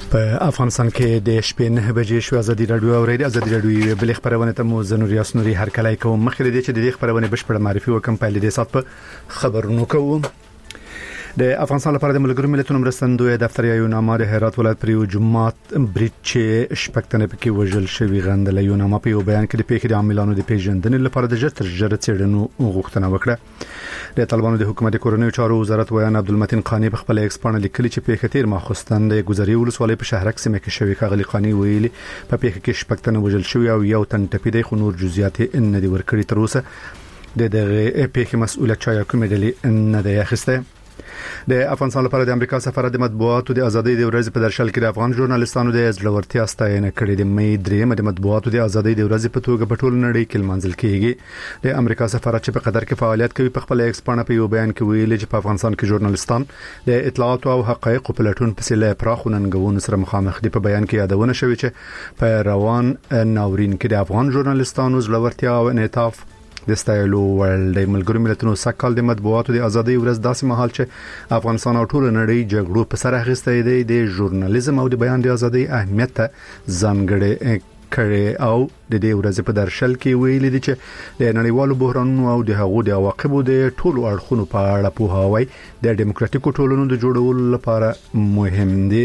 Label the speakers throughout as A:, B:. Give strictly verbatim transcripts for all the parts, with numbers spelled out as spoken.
A: په افغانستان کې د شپې نه بجې شو ازادي رادیو او ریډیو ازادي رادیو بل خبرونه ته مو زنوري اسنوري هر کله کوم مخکې دې چې د خبرونه بشپړ معرفي وکم په لیدې سات په خبرونو کوم د افغانستان لپاره د ملګرو ملتونو مرستندوی دفتر یو نامه د هرات ولایت پر یو جماعت بریچ شپکتنه پکې وژل شوی غندل یو نامه په یو بیان کې د پیښې د عاملانو د پیژندنې لپاره د جتر جره څېړنو غوښتنه وکړه د طالبانو د حکومت کورنۍ چارو وزارت ویان عبدالمتین قانی په خپل ایکس باندې لیکلي چې پیښه تیر ماخستان د ګذري ولسوالۍ په شهرک سیمه کې شوی کاغلی قانی ویلي په پیښه کې شپکتنه وژل شوی او یو تن ټپي دی خو نور جزئیات نه دی ورکړي تر اوسه د دغه پیښې مسؤلیت چا کوم ډلې نه دی اخیسته د افغانستان لپاره د امریکا سفارت د مطبوعاتو د ازادۍ د ورځې په درشل کې د افغان ژورنالستانو د ځلورتیا ستاینه کړې د مې درېمه د مطبوعاتو د ازادۍ د ورځې په توګه په ټول نړۍ کې لمانځل کیږي د امریکا سفارت چې په قطر کې فعالیت کوي په خپل ایکس باندې په یو بیان کې ویلي چې په افغانستان کې ژورنالستان د اطلاعات او حقایق په پلاتون په سیله پراخو ننګونو سره مخامخ دي په بیان کې یادونه شوې چې په روان ناورین کې د افغان ژورنالستانو ځلورتیا او انعطاف د ستایلو ورلد ملګرو ملتونو سکهال د مطبوعاتو د ازادۍ ورځ داسې مهال چې افغانستان او ټول نړۍ جګړو په سر اخیسته دی د ژورنالیزم او د بیان د ازادۍ اهمیت ته ځانګړی کړي او د دې ورځې په درشل کې ویلي دي چې د نړیوالو بحرانونو او د هغو د عواقبو د ټولو اړخونو په اړه پوهاوی د ډیموکراتیکو ټولنو د جوړولو لپاره مهم دي.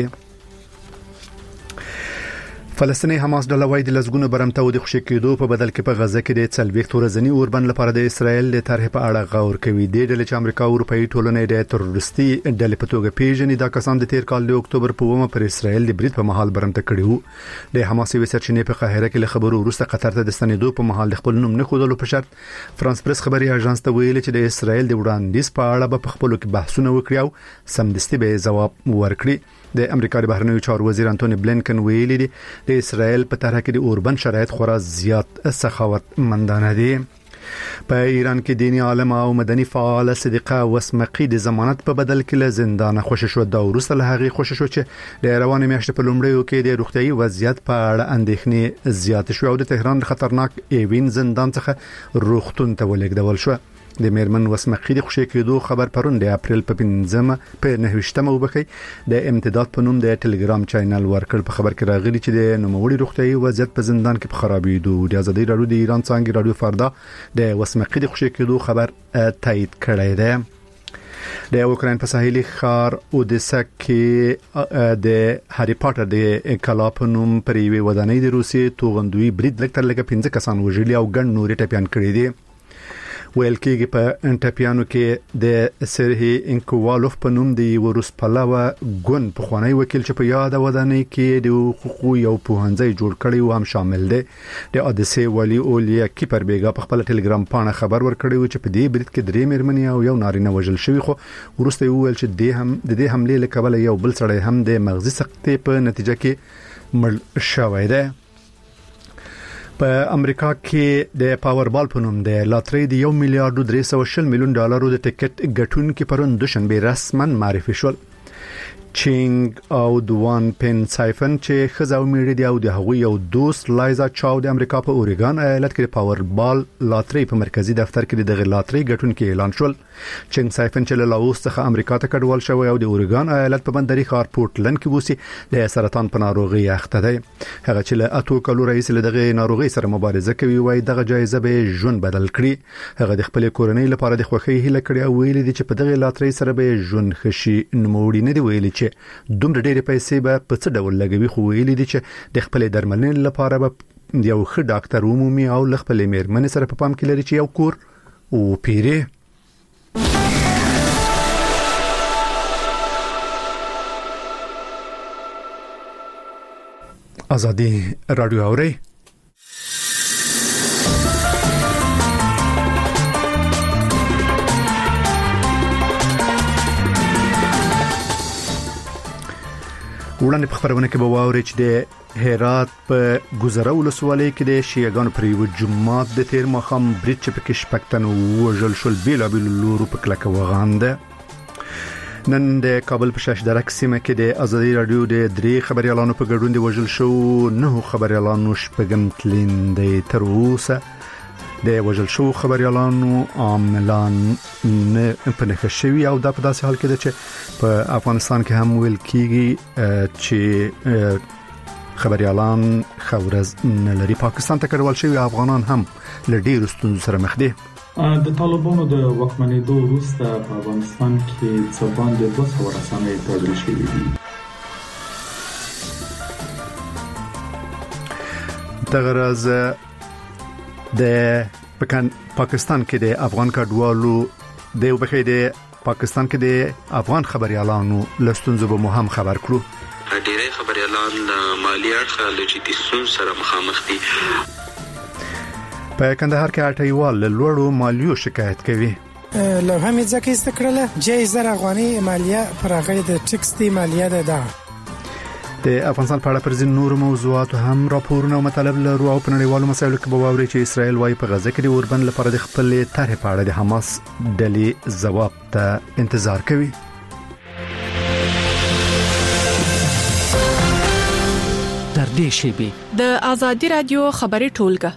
A: فلسطیني حماس ډله وايي د لزګونو برمته او د خوشی کېدو په بدل کې په غزه کې د څلويخت ورځنی اوربند لپاره د اسرایل د طرح په اړه غور کوي د ډلې چې امریکا او اروپאי ټولنې د تروریستي ډلې په توګه پیژني دا کسان د تیر کال د اکتوبر په اومه پر اسرایل د برید په محل برمته کړي وو د حماس یو سرچینې په قاهره کې له خبرو وروسته قطر ته د ستنېدو په محل خپل نوم نه خودلو په شرط فرانس پریس خبري اژانس ته ویلي چې د اسرایل د وړاندیز په اړه په خپل کې بحثونه وکړي او سمدستي به جواب ورکړي. د امریکا د بهرنیو چارو وزیر انټونی بلینکن ویلي دی د اسرایل په طرح کې د اوربند شرایط خورا زیات سخاوت مندانه دي. په ایران کې دینی عالم او مدني فعال صدیقه وسمقی د ضمانت په بدل کې له زندان خوشی شو دا ورسته له هغه خوشی شو چې د رواني میاشتې په لومړیو کې د روغتيایي وضعیت په اړه اندېښنې زیات شو او د تهران خطرناک ایوین زندان څخه روغتون ته ولېږدول شو. د میرمن وسمقی د خوشی کېدو خبر پرون د اپریل په پنځمه په نهویشتمه وبخي د امتداد په نوم د ټلګرام چینل ورکړ. په خبر کې راغلي چې د نوموړي روغتيایي وضعیت په زندان کې په خرابېدو د ازادي رادیو د ایران څنګه رادیو فردا د وسمقی د خوشی کېدو خبر تایید کړی دی. د اوکراین په ساحلي ښار اودیسا کې د هری پاتر د کلا په نوم پر یوې ودانۍ د روسي توغندوی برید لکتر لکه پنځه کسان وژلي او ګڼ نوري ټپيان کړي دي. ویل کېږي په انټپیانو کې د سرهي انکوالوف په نوم د روس پلاوا ګون په خوانی وکیل چې په یاد ودانۍ کې د حقوقو یو پوهنځي جوړ کړی و هم شامل دی. د اودیسي ولی اولیا کیپر بیګا په خپل ټلګرام باندې خبر ورکړی و چې په دې برید کې درې مېرمنې او یو نارینه وژل شوی خو ورسته ویل چې د هم د دې حمله لکبل یو بل سړی هم د مغزي سقطې په نتیجه کې مړ شوی دی. په امریکا کې د پاوربال په نوم د لاترۍ د یو میلیارډ درې سوه شل میلیون ډالرو د ټیکټ ګټونکو پرون دوشنبه رسما معرفي شول. چینګ او دوان پن سایفن چې خزاو میړي دی او د هغوی یو دوست لایزا چاو د امریکا په اوریګان ایالت کې پاوربال لاترۍ په مرکزی دفتر کې د لاترۍ ګټونکو اعلان شول. چینګ سایفن چې له لاوس څخه امریکا ته کډوال شوی او د اوریګان ایالت په بندري ښار پورټلند کې وسی د سرطان په ناروغي اخته دی. هغه چې له اتو کلو رئیس له دغه ناروغي سره مبارزه کوي وای دغه جایزه به ژوند بدل کړي. هغه د خپل کورنۍ لپاره د خوښۍ هیله کړې او ویلي دي چې په دغه لاترۍ سره به ژوند خشي نوموړي نه دی ویلي دومره ډېرې پیسې به په څه ډول لګوي خو ویلي دي چې د خپل درملنې لپاره به یو ښه ډاکټر ومومي او له خپل میرمنې سره په پام کې لري چې یو کور او پیری. ازادي رادیو اوري وړاندې په خبرونه کې به واوري چې د هرات په ګذره ولسوالۍ کې د شیعاګانو پر یو جماعت د تیر ماښام برید چې پکې شپږ وژل شول بېلابېلو لورو په کلکه وغانده. نن د کابل په شاشدرک سیمه کې د ازادي رادیو د درې خبريالانو په ګډون د وژل شو نه خبريالانو شپږم تلین د تر اوسه د وژل شو خبريالانو عاملان نه پنهخ شوی او د په داسې حال کې ده چې په افغانستان کې هم ویل کیږي چې خبريالان خورز نه لري. پاکستان ته کډوال شوی افغانان هم له ډیرو ستونزو سره مخ دي.
B: د طالبانو د واکمنېدو وروسته په افغانستان کې څه باندې دوه سوه رسنۍ تړل شوې دي.
A: دغه راز د پاکستان کې د افغان کډوالو د وبخې د پاکستان کې د افغان خبريالانو لستونزو به مهم خبر کړو.
C: ډېری خبريالان مالی اړخ له جدي ستونزو سره مخامخ دي.
A: په کندهار کې اټیوال لوړو مالیو شکایت کوي.
D: لو هم ځکه استکړه جایزه افغاني مالیه پر هغه د ټیکس دی مالیه ده.
A: د افغانستان په اړه پر ځین نور موضوعات هم راپورونه او مطالب لرو او په نړیوالو مسایلو کې به واوري چې اسرائیل وايي په غزه کې د اوربند لپاره د خپل طرح په اړه د حماس ډلې ځواب ته انتظار کوي.
E: در دې شی
F: د ازادي رادیو خبري ټولګه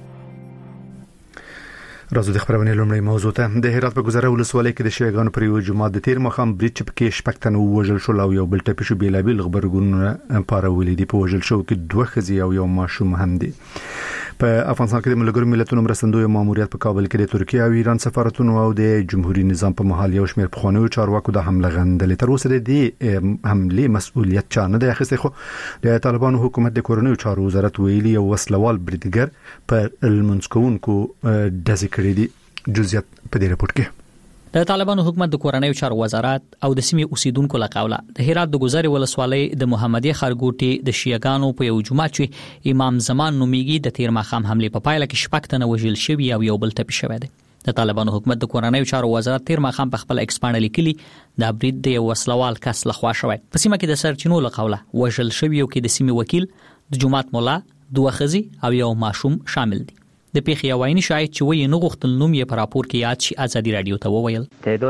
A: راځو د خبرونه لومړی موضوع ته. د هرات په گذره ولسوالۍ کې د شیعاګانو پر یو جماعت د تیر مخام بریټ کې شپږتن وژل شو او یو بل ټپي شو. بیلابل خبرګون پارولې دي. په وژل شو کې دوه ښځې او یو ماشوم هم دي. په افغانستان کې د ملګرو ملتونو مرستندوی ماموریت په کابل کې د ترکیه او ایران سفارتونو او د جمهوریت نظام په محل یو شمېر پخوانیو چارواکو د حمله غندلې. تر اوسه د دې حمله مسؤلیت چا نه دی اخیستی، خو د طالبانو حکومت د کورنیو چارو وزارت ویلي یو وسلوال بریدګر پر المنسکونکو دزې کړی دي. جزئیات په دې رپورت کې.
E: د طالبانو حکومت د کورنیو چارو وزارت او د سیمې اوسیدونکو لقوله د هرات د گذر ولسوالۍ د محمدي خرګوټي د شیعاګانو په یو جمعه چې امام زمان نومیږي د تیر ماخام حمله په پایله کې شپږتنه وژل شوی او یو بل ټپي شوی دی. د طالبانو حکومت د کورنیو چارو وزارت تیر ماخام په خپل ایکسپانډ لیکلي د برید د وسلوال کس لخوا شوی. په سیمه کې د سرچینو لقوله وژل شوی او کې د سیمې وکیل د جماعت مولا دوه ښځې او یو ماشوم شامل دي. د پیښې یوایي شاهد چې وایي نه غوښتل نوم یې په راپور کې یاد شي ازادي رادیو ته وویل.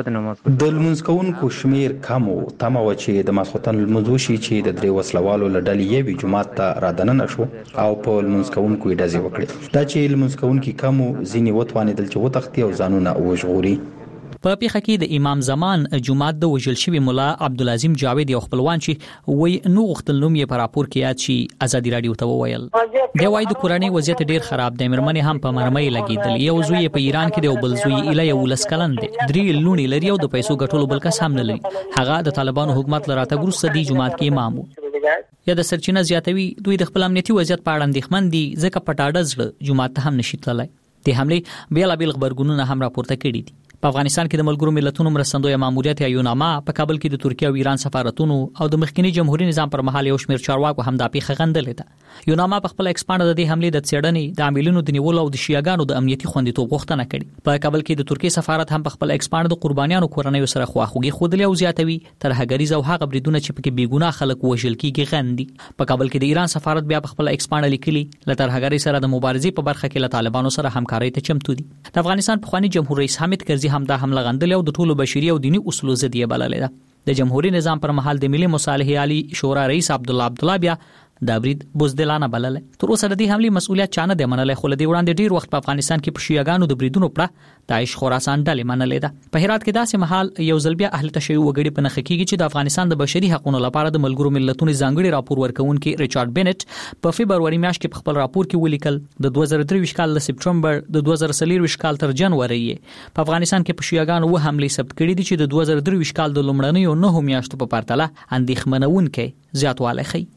G: د لمونځکونکو شمیر کم او تمه و چې د ماسختن لمونځ شي چې د درې وسلوالو لړل یوي جماعت ته رادننه شو او په لمونځکونکو یې ډزې وکړي. دا چې لمونځکونکو کم ځینی وتوانېدل چې وتښتي او ځانونه وژغوري.
E: په پیښه کې د امام زمان جماعت د وژل شوی مولا عبدالعظیم جاوید یو خپلوان چې وای نو غختل نوم یې په راپور کې یاد شي ازادي رادیو ته وویل. د وای د کورنۍ وضعیت ډیر خراب دی. مرمنې هم په مرمۍ لګیدل. یو زوی په ایران کې دی او بل زوی اله یو لسکلن دی. درې لونی لري او د پیسو ګټلو بل کس هم نه لري. هغه د طالبانو حکومت لراته ګروسه دی جماعت کې امام وو. یا د سرچینه زیاتوي دوی د خپل امنیتي وضعیت په اړه اندېښمن دي ځکه پټاډه زړه جماعت ته هم نشي تللی. د حمله بیل بیل خبرګونونه هم راپورته کړي دي. په افغانستان کې د ملګرو ملتونو مرستندوی ماموریت یا یوناما په کابل کې د ترکیه او ایران سفارتونو او د مخکنی جمهوریت نظام پر مهال یو شمېر چارواکو هم د پیښه غندلې ده. یوناما په خپل ایکسپانډ د دې حمله د څېړنې د عاملینو د نیولو او د شیعاګانو د امنیتي خوندیتوب غوښتنه کړې. په کابل کې د ترکیه سفارت هم په خپل ایکسپانډ د قربانیانو کورنیو سره خواخوږي خوده او زیاتوي ترهګریز او هغه بریدونه چې پکې بیګناه خلک وژل کیږي غندي. په کابل کې د ایران سفارت بیا په خپل ایکسپانډ لیکلي ل ترهګری سره د مبارزې په برخه کې له طالبانو سره همکاري ته چمتو دي. د افغانستان پخوانی جمهور رئیس حامد کرزي هم د حمله غندل او د ټولو بشري او دینی اصولو ضدیه بللې ده. د جمهوریت نظام پر مهال د ملي مصالحه عالی شورا رئیس عبد الله عبد الله بیا د برید بوزدلانه بلل. تر اوسه د دې حمله مسؤلیت چانه د منلې خو لدی وړاندې ډیر وخت په افغانستان کې په شیعاګانو د بریدونو پړه داعش خراسان ډلې منلې ده. په هرات کې داسې محل یو ځل بیا اهل تشیع وګړي په نخ کېږي چې د افغانستان د بشري حقوقو لپاره د ملګرو ملتونو ځانګړي راپور ورکونکي ریچارډ بینټ په فبرवरी میاشت کې په خپل راپور کې ولیکل د دوه زره درې کال له سپټمبر د دوه زره څلور کال تر جنوري په افغانستان کې په شیعاګانو و حمله ثبت کړي دي چې د دوه زره درې کال د لومړنیو نه میاشتو په پرتله اندېښمنونکې زیاتوالی ښيي.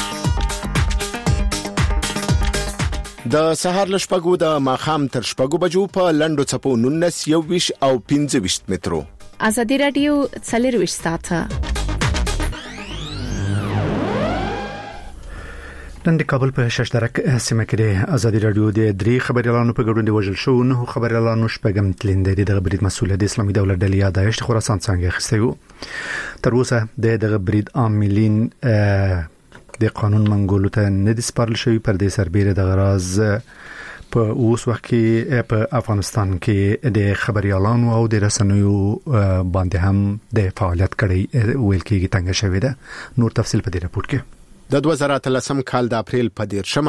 H: د سهار له شپږو د ماخام تر شپږو بجو په لندو چپو نونس یو ویش او پنځه ویش مترو.
F: ازادي رادیو څلور ویش ساعته.
A: نن د کابل په شش درک سیمه کې د ازادي رادیو د درې خبريالانو په ګډون د وژل شو نه خبريالانو شپږم تلند د برید مسؤل د اسلامي دولت ډلې یا داعش خراسان څنګه خستیو. تر اوسه د دغه برید عاملین د قانون منګولو ته نه دي سپارل شوی. پر دې سربېره د غراز په اوس وخت کې په افغانستان کې د خبريالانو او د رسنیو باندې هم د فعالیت کړي ویل کېږي تنګ شوی ده. نور تفصیل په دې راپور کې.
H: د دوه زره اتلسم کال د اپریل په دیرشمه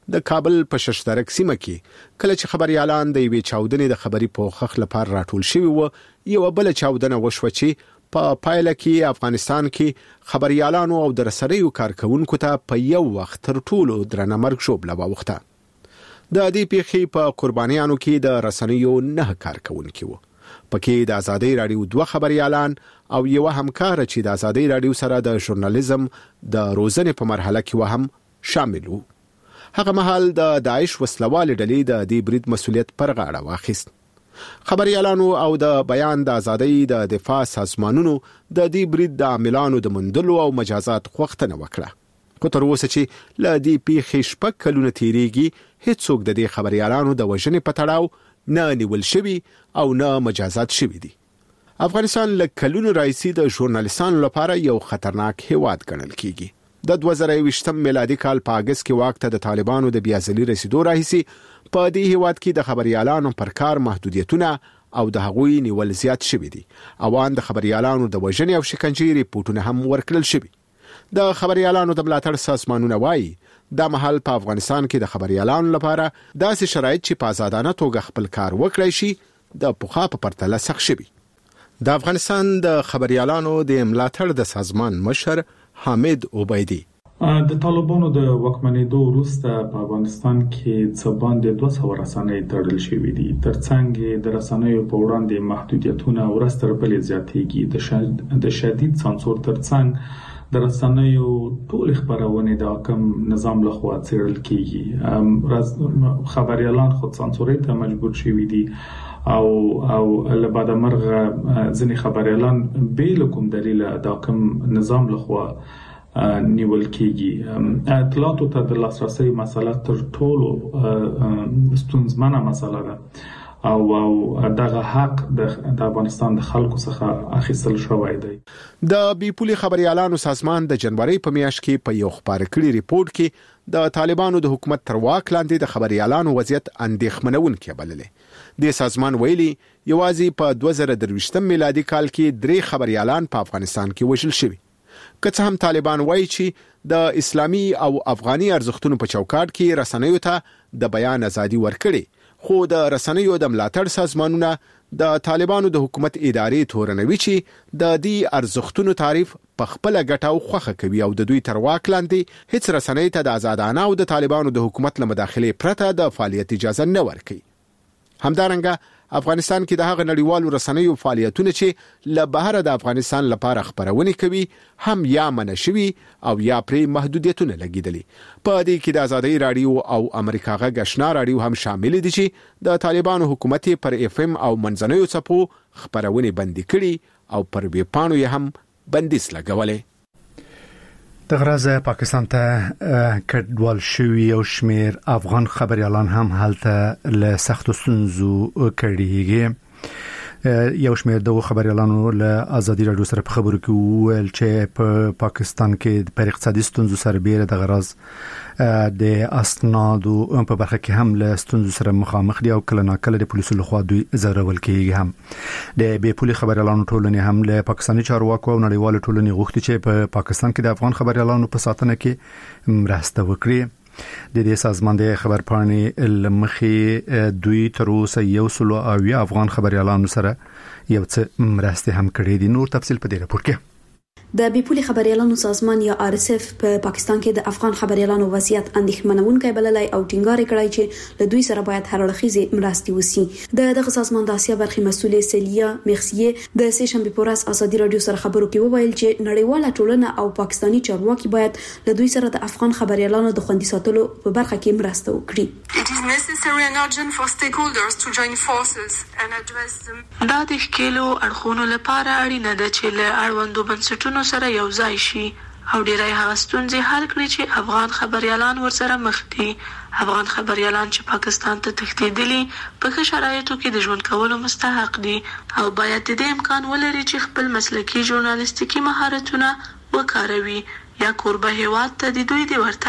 H: د کابل په ششترک سیمه کې کله چې خبريالان د یوې چاودنې د خبري پوښښ لپاره راټول شوي وو یو بل چاودنه وشو چې په پایله کې افغانستان کې خبريالانو او د رسنیو کارکونکو ته په یو وخت تر ټولو درنه مرګ شوبله واوخته د دې پیښې په قربانیانو کې د رسنیو نه کارکونکو وو پکې د ازادي رادیو دوه خبريالان او یو همکار چې د ازادي رادیو سره د ژورنالیزم د روزنې په مرحله کې وهم شامل وو هغه مهال د داعش وسلوال ډلې د دې برید مسولیت پر غاړه واخیست خبريالانو او د بیان د ازادۍ د دفاع سازمانونو د دې برید د عاملانو د مندلو او مجازات خوښتنه وکړه خو تر اوسه چې ل دې پیښې شپږ کلونه تیریږي هیڅوک د دې خبريالانو د وژنې په تړاو نه نیول شوی او نه مجازات شوی دي افغانستان له کلونو راځي د ژورنالیستانو لپاره یو خطرناک هیواد ګڼل کیږي د دوه زره یوویشتم میلادي کال په اگست کې واک ته د طالبانو د بیازلي رسیدو راهیسي په دې هیواد کې د خبريالانو پر کار محدودیتونه او د هغوی نیول زیات شوي دي او ان د خبريالانو د وژنې او شکنجې ریپورتونه هم ورکړل شوي د خبريالانو د ملاتړ سازمانونه وایي د محل په افغانستان کې د خبريالانو لپاره داسې شرایط چې په آزادانه توګه خپل کار وکړي شي د پوخا په پرتله سخت شوي د افغانستان د خبريالانو د ملاتړ د سازمان مشر حامد عبیدی
B: د طالبانو د وکمنېدو وروسته په افغانستان کې څه باندې دوه سوه رسنۍ تړل شوې دي ترڅنګ د رسنیو په وړاندې محدودیتونه ورځ تر بلې زیاتېږي د شد... د شدید سانسور ترڅنګ د رسنیو ټول خبرونه د حکم نظام لخوا څېړل کیږي خبريالان خود سانسوري ته مجبور شوي دي او او لبعد مرغه ځنې خبريالان به کوم دلیل د حکم نظام لخوا نیول کیږي اطلاعاتو ته د لاسرسي مسله تر ټولو ستونزمنه مسله ده او او دغه حق د افغانستان د خلکو څخه اخیستل شوی دی
H: د بیپولي خبريالانو سازمان د جنوري په میاشت کې په یو خبر کړي ریپورت کې د طالبانو د حکومت تر واک لاندې د خبريالانو وضعیت اندېښمنونکی بللې د سازمان ویلي یوازې په دوه زره درویشتم میلادي کال کې درې خبريالان په افغانستان کې وژل شوي که څه هم طالبان وایي چې د اسلامي او افغاني ارزښتونو په چوکاټ کې رسنیو ته د بیان ازادي ورکړي خو د رسنیو د ملاتړ سازمانونه د طالبانو د حکومت ادارې تورنوي چې د دې ارزښتونو تعریف په خپل ګټه او خوخه کوي او د دوی تر واک لاندې هیڅ رسنۍ ته د آزادانه او د طالبانو د حکومت له مداخلې پرته د فعالیت اجازه نه ورکوي همدارنګه افغانستان کې د هغه نړیوالو رسنیو فعالیتونه چې له بهر د افغانستان لپاره خبرونه کوي هم یا منشوي او یا پرې محدودیتونه لګیدلي په دې کې د ازادي رادیو او امریکا غږ آشنا رادیو هم شامل دي چې د طالبانو حکومت پر اف ام او منځنوي څپو خبرونه بندي کړي او پر ویبپاڼو یې هم بندیز لګولې
A: د غرازه پاکستان ته کډوال شوی او شمیر افغان خبريالان هم حالته له سخت ستونزو کړيږي یو شمیر د خبريالانو له ازادي رادیو سره په خبرو کې ویل چې په پاکستان کې په اقتصادي ستونزو سره بیره د غراز د اسنادو په برخه کې هم له ستونزو سره مخامخ دي او کله ناکله د پولیسو لخوا دوی زورول کېږي هم د بې پولي خبريالانو ټولنې هم له پاکستاني چارواکو او نړیوالو ټولنې غوښتي چې په پاکستان کې د افغان خبريالانو په ساتنه کې مرسته وکړي د دې سازمان د خبرپاڼې لمخې دوی تر اوسه یو سلو او افغان خبريالانو سره یو څه مرسته هم کړې دي نور تفصیل په دې راپور کې
I: د بیپولي خبريالانو سازمان یا آر اس اف په پاکستان کې د افغان خبريالانو وضعیت اندېښمنونکی بللی او ټینګار کړی چې له دوی سره باید هر اړخیزه مرستې وشي د دغه سازمان د اسیا برخې مسؤل سیلیا مخسیه د سه شنبه پورس ازادي رادیو سره خبرو کې وویل چې نړیواله ټولنه او پاکستانی چارواکي باید له دوی سره د افغان خبريالانو د خوندي ساتلو په برخه کې مرسته وکړي.
J: It is necessary and urgent for stakeholders to join forces and address them. دا د ښکېلو اړخونو لپاره اړینه ده چې له اړوندو بنسټونو سره یو ځای شي او ډیری هغه ستونزې حل کړي چې افغان خبريالان ورسره مخ دي. افغان خبريالان چې پاکستان ته تښتېدلي په ښه شرایطو کې د ژوند کولو مستحق دي او باید د دې امکان ولري چې خپل مسلکي ژورنالیستیکي مهارتونه وکاروي یا کوربه هیواد ته د دوی د ورتګ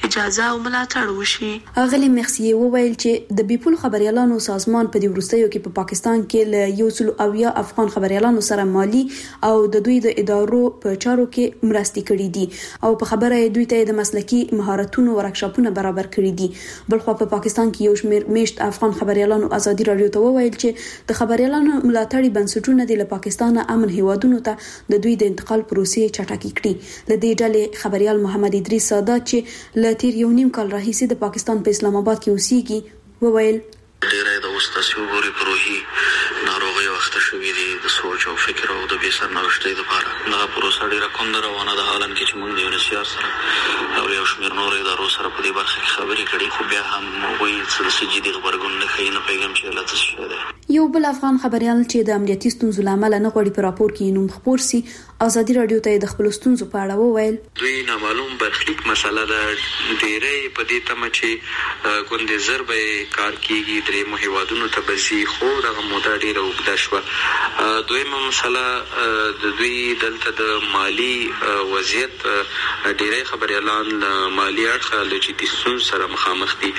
J: اجازه او ملاتړ وشي.
I: اغلی مخسیه وویل چې د بیپول خبريالانو سازمان په دې وروستیو کې په پاکستان کې له یو سل اویا افغان خبريالانو سره مالی او د دوی د ادارو په چارو کې مرستې کړې دي او په خبره دوی ته د مسلکي مهارتونو ورکشاپونه برابر کړي دي. بلخو په پاکستان کې یو شمېر میشت افغان خبريالانو ازادي رادیو ته وویل چې د خبريالانو ملاتړي بنسټونه د پاکستان امن هیوادونو ته د دوی د انتقال پروسې چټکې کړي. ل دې ډلې خبريال محمد ادریس سادات چې ل تیر یو نیم کال راهیسې د پاکستان په اسلام آباد کې اوسېږي وویل
C: ډیره د اوستاسیو غوري پروهي ناروغي وخت شوې دي د سوچ او فکر او د به سر نوښتې لپاره دا پروسه ډیره کوم روانه ده حالان کې چې موږ د یونیسیار سره او یو شمېر نور ادارو سره په دې برخه کې خبرې کړې خو بیا هم وایي چې سجدي خبرګون نه کوي نه پیغام چې لته شي ده.
I: یو بل افغان خبريال چې د امنیتي ستونزو لامل نه غوړي په راپور کې نوم خبر سي ازادي رادیو ته د خپل ستونزو په اړه وویل
C: دوی نامعلوم برخلیک مسله ده ډیره په دې تمه چې ګوندې ضربه کار کیږي درې مهیوادونو ته بزي خو د موده ډیره وګدا شو. دویمه مسله د دوی دلته د مالی وضعیت ډیره خبريالان مالی اړخ له جدي ستونزو سره مخامخ دي.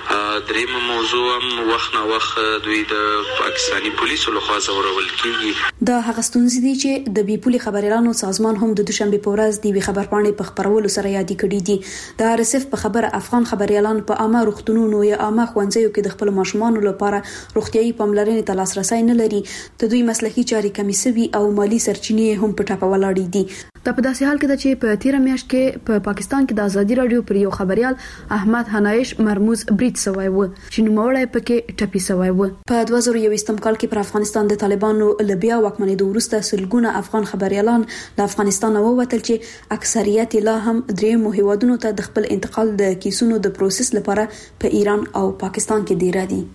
C: دریمه موضوع هم وخت نه وخت دوی د پاکستانی پولیسو لخوا زورول کیږي.
I: دا هغه ستونزې دي چې د بیپولي خبريالانو سازمان هم د دوشنبه په ورځ د خبرپاڼې په خبرولو سره یاد کړي دي. د آر اس اف په خبره افغان خبريالان په عامه روغتونونو یا عامه ښوونځیو کې د خپل ماشومانو لپاره روغتيایي پاملرنې ته لاسرسي نه لري. د دوی مسلکي چاري کمی سوي او مالی سرچینې هم په ټاپه ولاړې دي. دا په داسې حال کې ده چې په تیر میاشت کې په پا پاکستان کې د ازادي رادیو پر یو خبريال احمد حنایش مرموز برید سوی و چې نوموړی پکې ټپي سوی و. په دوه زره یوویشتم کال کې پر افغانستان د طالبانو لبیا واکمنېدو وروسته سلګونه افغان خبريالان د افغانستان ووتل چې اکثریت لا هم درې هیوادونو ته د خپل انتقال د کیسونو د پروسس لپاره په ایران او پاکستان کې دیره دي.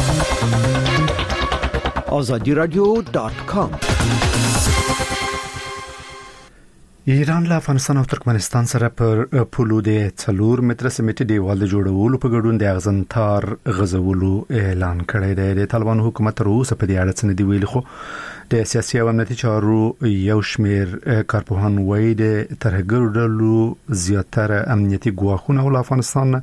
K: azadi radio dot com
A: ایران له افغانستان او ترکمنستان سره پر پولو د څلور متره سمیټي دیوال د جوړولو په ګډون د اغزن تار غزولو اعلان کړی دی. د طالبان حکومت تر اوسه په دې اړه څه نه دی ویلي خو د سیاسي او امنیتي چارو یو شمېر کارپوهان وایي د ترهګرو ډلو زیاتره امنیتي ګواښونه ول افغانستان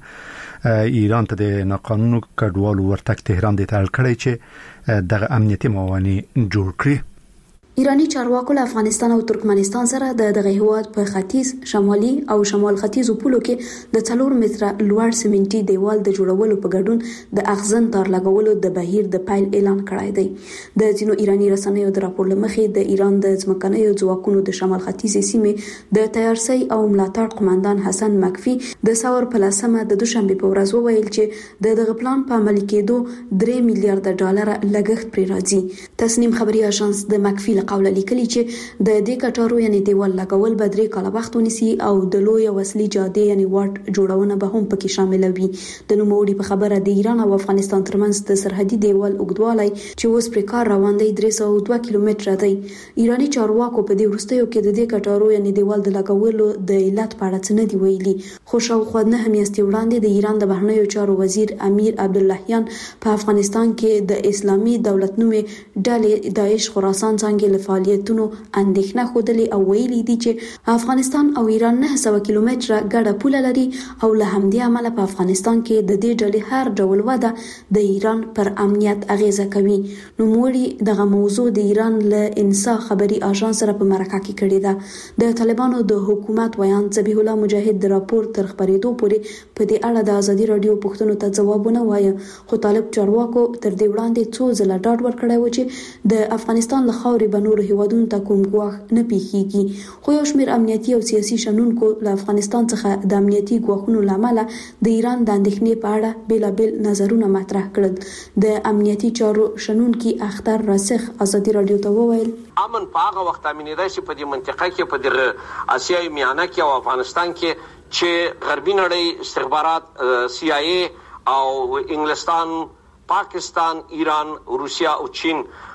A: ایران ته د ناقانونو کډوالو ورتګ تهران د تړل کړی چې دغه امنیتي موانع جوړ کړي.
I: ایرانی چارواکو له افغانستان او ترکمنستان سره د دغه هیواد په ختیځ شمالي او شمال ختیځو پولو کې د څلور متره لوړ سیمنټي دیوال د جوړولو په ګډون د اغزن تار لګولو د بهیر د پایل اعلان کړی دی. د ځینو ایرانی رسنیو د راپور لمخې د ایران د ځمکنیو ځواکونو د شمال ختیځي سیمې د تیارسي او ملاتړ قومندان حسن مکفي د ثور په لسمه د دوشنبه په ورځ وویل چې د دغه پلان په عملي کېدو درې میلیارډ ډالر لګښت پرې راځي. تسنیم خبري اژانس د مکفي قوله لیکلي چې د دې کټارو یعنی دیوال لګول به درې کاله وخت ونیسي او د لوی وسلې جادې یعنی واټ جوړونه به هم پکې شامل وي. د نوموړي په خبره د ایران او افغانستان ترمنځ د سرحدي دیوال اوږدوالی چې اوس پر کار روان دی درې سوه دوه کیلومتره دی. ایرانی چارواکو په دې وروستیو کې د دې کټارو یعنی دیوال د لګولو د علت په اړه څه نه دی ویلي. خو شاوخوا نه میاشتې وړاندې د ایران د بهرنیو چارو وزیر امیر عبداللهیان په افغانستان کې د اسلامي دولت نومي ډلې داعش خراسان څنګه فعالیتونو اندېښنه خوده او ویلي دي چې افغانستان او ایران نه سوه کیلومتره ګډه پوله لري او له همدې امله په افغانستان کې د دې ډلې هر ډول وده د ایران پر امنیت اغیزه کوي. نو موږ دغه موضوع د ایران له انسا خبري اژانس سره په مرکه کې کړې ده. د طالبانو د حکومت ویان ذبیح الله مجاهد د راپور تر خبرېدو پورې په دې اړه د ازادي رادیو پوښتنو ته ځوابونه وایي خو طالب چارواکو تر دې وړاندې څو ځله ډاډ ورکړی و چې د افغانستان له خاورې به نور هیوادونو ته کوم ګواښ نه پیښیږي. خو یو شمېر امنیتي او سیاسي شنونکو له افغانستان څخه د امنیتي ګواښونو لامل د ایران د اندېښنې په اړه بیلابل نظرونه مطرح کړل. د امنیتي چارو شنونکي اختر راسخ ازادي رادیو ته وویل
L: امن په هغه وخت امنیدای شي په دې منطقه کې په دغه اسیای میانه کې او افغانستان کې چې غربي نړۍ استخبارات سی آی ای او انګلستان، پاکستان، ایران، روسیا او چین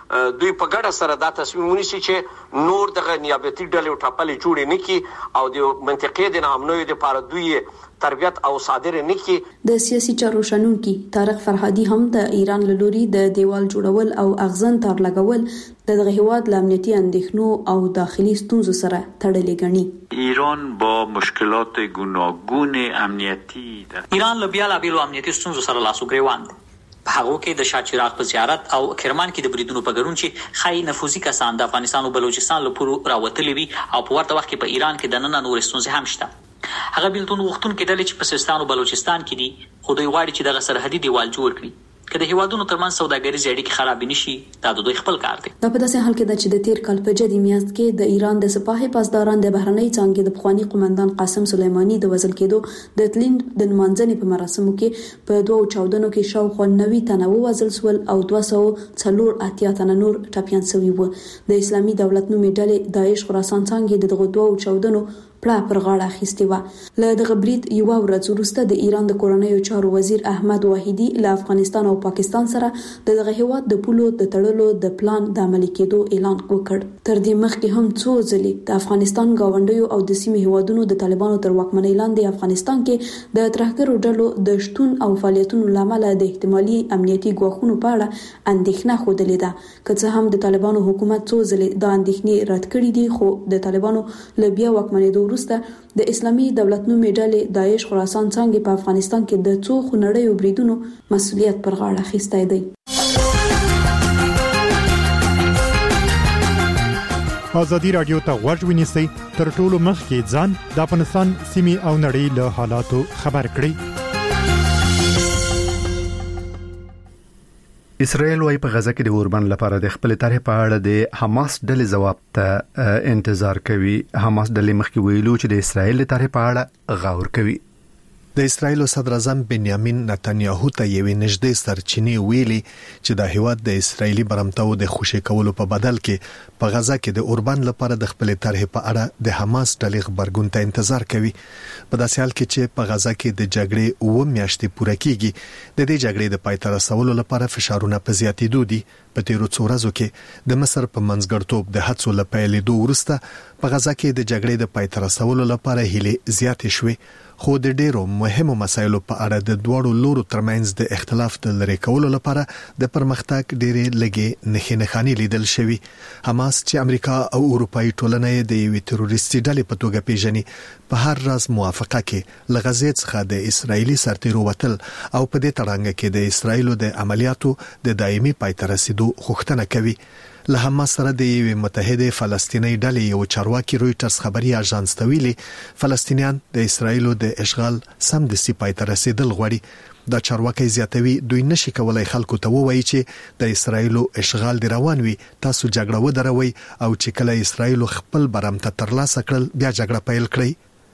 L: دوی په ګډه سره دا تصمیم ونیسي چې نور دغه نیابتي ډلې ټاپلې جوړې نه کړي او د منطقې د نامنوي لپاره دوی تربیت او صادر نه کړي.
I: د سیاسي چارو شنونکي طارق فرهادي هم د ایران له لوري د دیوال جوړول او اغزن تار لګول د دغه هیواد د امنیتي اندېښنو او داخلي ستونزو سره تړلې ګڼي.
M: ایران با مشکلات گوناگون امنیتی در
E: ایران له بیا لا بیلو امنیتي ستونزو سره لاس او ګریوان دی. په هغه کې د شاه چراغ په زیارت او کرمان کې د بریدونو په ګډون چې خای نفوذي کسان د افغانستان او بلوچستان له پورو راوتلي وي او په ورته وخت کې په ایران کې د نن نور ستونزې هم شته. هغه بیلتون وختون کې د لچ په سیستان او بلوچستان کې دي خو دوی غواړي چې دغه سرحدي دیوال جوړ کړي. که د هیوادونو ترمنځ سوداګریزې اړیکې خراب نشي دا د دوی خپل کار دی.
I: دا په داسې حال کې ده چې د تیر کال په جدي میاشت کې د ایران د سپاه پاسداران د بهرنۍ څانګې د پخوانی قومندان قاسم سلیمانی د وژل کېدو د تلین د نمانځنې په مراسمو کې په دوه چاودنو کې شاوخوا نوي تنه وژل شول او دوه سوه څلور اتیا تنه نور ټپيان شوي وو. د اسلامي دولت نومي ډلې داعش خراسان څانګې د دغه دوه چاودنو پړه پر غاړه اخیستې و. له دغه برید یو ورځ وروسته د ایران د کورنیو چارو وزیر احمد واحدی له افغانستان او پاکستان سره د دغه هیواد د پولو د تړلو د پلان د عملي کېدو اعلان وکړ. تر دې مخکې هم څو ځلې د افغانستان گاونډیو او د سیمې هیوادونو د طالبانو تر واکمنۍ لاندې افغانستان کې د ترهګرو ډلو د شتون او فعالیتونو لامل د احتمالي امنیتي ګواښونو په اړه اندېښنه خوده ده. که څه هم د طالبانو حکومت څو ځلې د اندېښنې رد کړې دي خو د طالبانو له بیا واکمنېدو وروسته د اسلامي دولت نومي ډلې داعش خراسان څانګې په افغانستان کې د څو خونړیو بریدونو مسؤلیت پر غاړه اخیستی دی.
N: ازادي رادیو ته غوږ ونیسئ تر ټولو مخکې ځان د افغانستان سیمې او نړۍ له حالاتو خبر کړئ.
A: اسرائیل وايي په غزه کې د اوربند لپاره د خپل طرح په اړه د حماس ډلې جواب ته انتظار کوي. حماس ډلې مخکې ویلو چې د اسرائیل طرح په اړه غور کوي.
O: د اسرایل صدر اعظم بنیامین نتنیاهو ته یوې نږدې سرچینې ویلي چې د هیواد د اسرایلی برمتو د خوشی کولو په بدل کې په غزه کې د اوربند لپاره د خپل طرح په اړه د حماس ډلې خبرګون ته انتظار کوي. په داسې حال کې چې په غزه کې د جګړې اوه میاشتې پوره کیږي د دې جګړې د پای ته رسولو لپاره فشارونه په زیاتېدو دي. په تیرو څو ورځو کې د مصر په منځګړتوب د هڅو لپاره لیدو ورسته په غزه کې د جګړې د پای ته رسولو لپاره هلې زیاتې شوې. خو د ډیرو مهمو مسایلو په اړه د دوړو لورو ترمنځ د اختلاف د لری کولو لپاره د پرمختګ ډېرې لګي نخې نخاني لیدل شوی. حماس چې امریکا او اروپאי ټولنې د یوې تروریستي ډلې په توګه پیژني په هر راز موافقه کې لغزې څخه د اسرایلی سرتیرو وتل او په دې تړانګه کې د اسرایلو د عملیاتو د دایمي پای ته رسیدو غوښتنه کوي. له حماس سره د یوې متحده فلسطینی ډلې یو چارواکي رويټرز خبري اژانس ته ویلي فلسطینیان د اسرایلو د اشغال سم د سی پای ته رسیدل غواړي. دا چارواکي زیاتوي دوی نشي کولای خلکو ته ووایي چې د اسرایلو اشغال دی روان وي تاسو جګړه ودروي او چې کله اسرایلو خپل برمته ترلاسه کړل بیا جګړه پیل کړئ.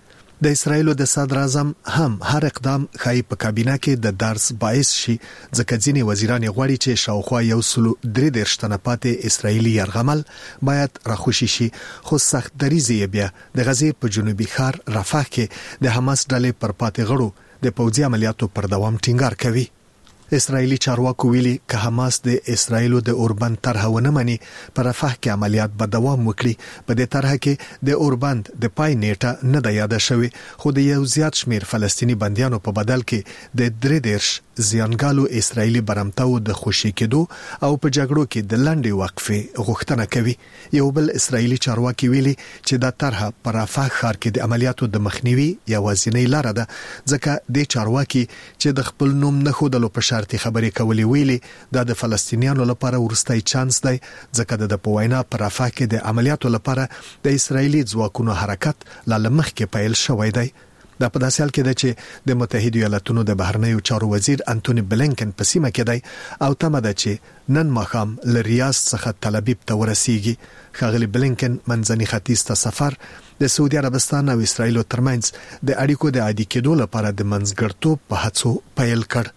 O: د اسرایلو د صدر اعظم هم هر اقدام خای په کابینه کې د درس باعث شي ځکه ځینې وزیران غواړي چې شاوخوا یو سلو درې دیرش تنه پاتې اسرایلی يرغمل باید راخوشي شي. خو سخت دریزي بیا د غزې په جنوبي ښار رفح کې د حماس ډلې پر پاتې غړو د پوځي عملیاتو پر دوام ټینګار کوي. اسرایلی چارواکو ویلي که حماس د اسرایلو د اوربند طرح ونه مني پر رفح کې عملیات به دوام وکړي. په دې طرح کې د اوربند د پای نیټه نه د یاد شوی خو د یو زیات شمیر فلسطینی بنديانو په بدل کې د درې دیرش زیانګالو اسرایلی برمتو د خوشی کېدو او په جګړو کې د لنډې وقفې غوښتنه کوي. یو بل اسرایلی چارواکي ویلي چې دا طرح پر رفح ښار کې د عملیاتو د مخنیوي یوازینۍ لار ده ځکه د چارواکي چې د خپل نوم نه خودلو په شرطي خبرې کولې ویلي دا د فلسطینیانو لپاره ورستای چانس دی ځکه د پوینا پر رفح کې د عملیاتو لپاره د اسرایلی ځواکونو حرکت لا لمخکې پیل شوی دی. دا په داسې حال کې ده چې د متحده ایالاتونو د بهرنیو چارو وزیر انټونی بلینکن په سیمه کې دی او تمه ده چې نن ماښام له ریاض څخه تل ابیب ته ورسیږي. ښاغلی بلینکن منځني ختیځ ته سفر د سعودي عربستان او اسرایل ترمنځ د اړیکو د عادي کېدو لپاره د منځګړتوب په هڅو پیل کړ.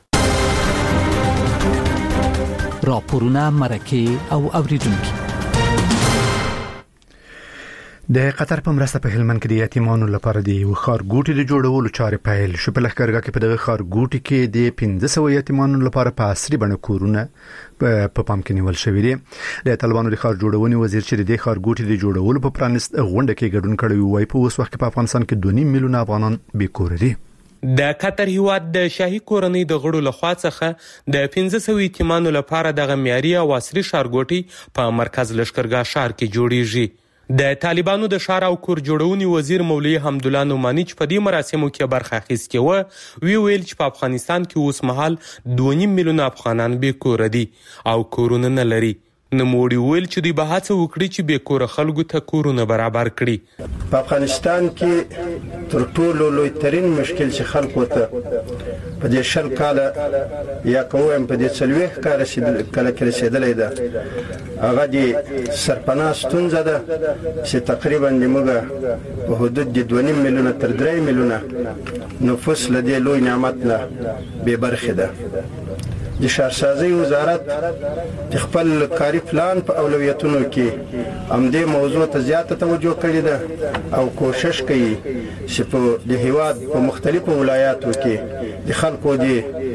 P: راپورونه مرکه او اوریدونکو
A: د قطر په مرسته په هلمند کې د یتیمانو لپاره د یو ښارګوټي د جوړولو چارې پیل شو. په لښکرګاه کې په دغه ښارګوټي کې د پنځه سوه یتیمانو لپاره په عصري بڼه کورونه په پام کې نیول شوي دي. د طالبانو د ښار جوړونې وزیر چې د ښارګوټي د جوړولو په پرانست غونډه کې ګډون کړی وای په اوس وخت کې په افغانستان کې دوه نیم میلیونه افغانان بیکور دي.
P: د قطر هیواد د شاهي کورنۍ د غړو لخوا څخه د پنځه سوه یتیمانو لپاره د معیاري او عصري ښارګوټي په مرکز لښکرګاه ښار کې جوړیږي. د طالبانو د ښار او کور جوړونې وزیر مولوي حمدالله نعماني چې په دې مراسمو کې برخه اخیستې وه وی ویل چې په افغانستان کې اوس مهال دوه نیم میلیونه افغانان بې کوره دي او کورونه نه لري. نوموړي ویل چې دوی به هڅه وکړي چې بې کوره خلکو ته کورونه برابر کړي.
Q: په افغانستان کې تر ټولو لوی ترین مشکل چې خلکو ته په دې شل کاله یا کوم په دې څلوېښت کاله کله کې رسېدلی ده هغه د سرپناه ستونزه ده چې تقریبا زموږ په حدود د دوه نیم میلیونه تر درې میلیونه نفوس له دې لوی نعمت نه بې برخې ده. د شهرسازۍ وزارت د خپل کاري پلان په اولویتونو کې همدې موضوع ته زیاته توجه کړې ده او کوشش کوي چې په د هیواد په مختلفو ولایاتو کې د خلکو د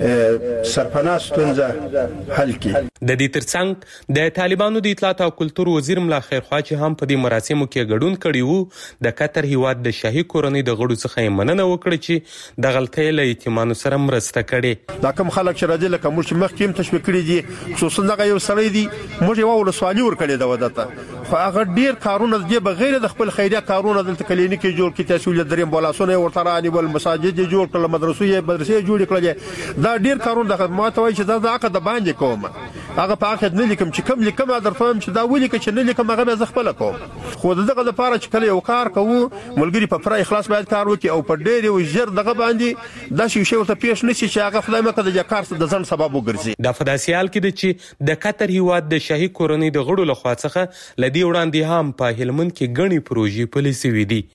Q: سرپناه ستونزه حل کړي.
P: د دې ترڅنګ د طالبانو د اطلاعات او کلتور وزیر ملا خیرخوا چې هم په دې مراسمو کې ګډون کړی وو د قطر هیواد د شاهي کورنۍ د غړو څخه یې مننه وکړه چې د غلطۍ له یتیمانو سره مرسته کړې.
R: دا کوم خلک چې راځي لکه موږ چې مخکې هم تشویق کړي دي خصوصا دغه یو سړی دی موږ یو ولسوالي ورکړې ده ودته خو هغه ډیر کارونه دي بغیر د خپل خیریه کارونه دلته کلینیک جوړ کړي تحصیل دریم بولاسونه ورته رانیول مساجد جوړ کړل مدرسې مدرسې جوړ کړل دا ډیر کارونه د خدمات وای چې دا عقد باندې کوم هغه په عقد نه لیکم چې کوم لیکم درته چې دا ولي کې چې نه لیکم هغه به خپل کوم خو دغه لپاره چې کله یو کار کوو ملګری په فرای اخلاص باید کار وکړي او په ډیر یو ژر دغه باندې دا شی شی ورته پیښ نشي چې هغه خدای مکه د کار د ځن سبب وګرځي.
P: د فداسیال کې د چې د قطر هیواد د شاهي کورنۍ د غړو لخوا څخه لدی وړاندې هم په هلمند کې غني پروژې پلي شوې دي.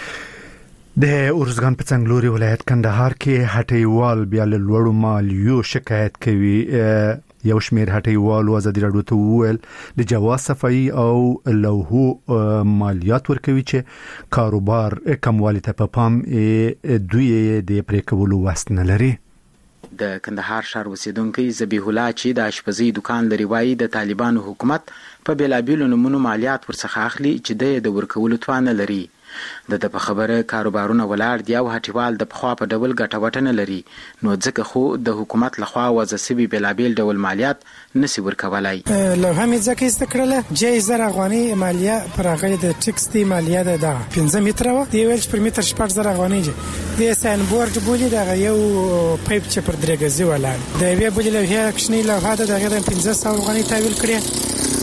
A: د ارزګان په څنګلوري ولایت کندهار کې هټیوال بیا له لوړو مالیو شکایت کوي. یو شمیر هټیوال ازادي راډیو ته وویل د جواز صفائی او لوحو مالیات ورکوي چې کاروبار کموالی ته په پام دوی د پریکولو وست نه لري.
S: د کندهار ښار اوسیدونکو ذبیح الله چې د اشپزۍ دکان لري وایي د طالبانو حکومت په بیلابیلو نمونو مالیات ورڅخه اخلي چې د ورکولو توان نه لري. د د په خبره کاروبارونه ولاړ دی او هټیوال د پخوا په ډول ګټه نه لري نو ځکه خو د حکومت لخوا وضع سوي بیلابیل ډول مالیات نسی ورکولای.
D: لو هم ځکه استکړه جې زر افغاني مالیه پر هغه د ټیکس دی مالیه ده پنځه متره و دی ویل پر متر شپږ زر افغاني دی ساين بورډ بولی دا یو پایپ چې پر درګزي ولاړ دی وی بولی له هي کښنی له هدا دغه پنځه سوه افغاني تحویل کړی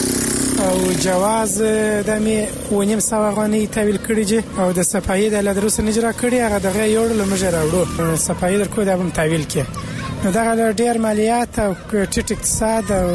D: او جواز د می ونیم سوه افغاني تحویل کړی او د صفایي د لدروس نجرا کړی هغه دغه یو له مجر راوړو صفایي در کو د هم تحویل کړي نو دغه ډیر مالیات او ټیټ اقتصاد او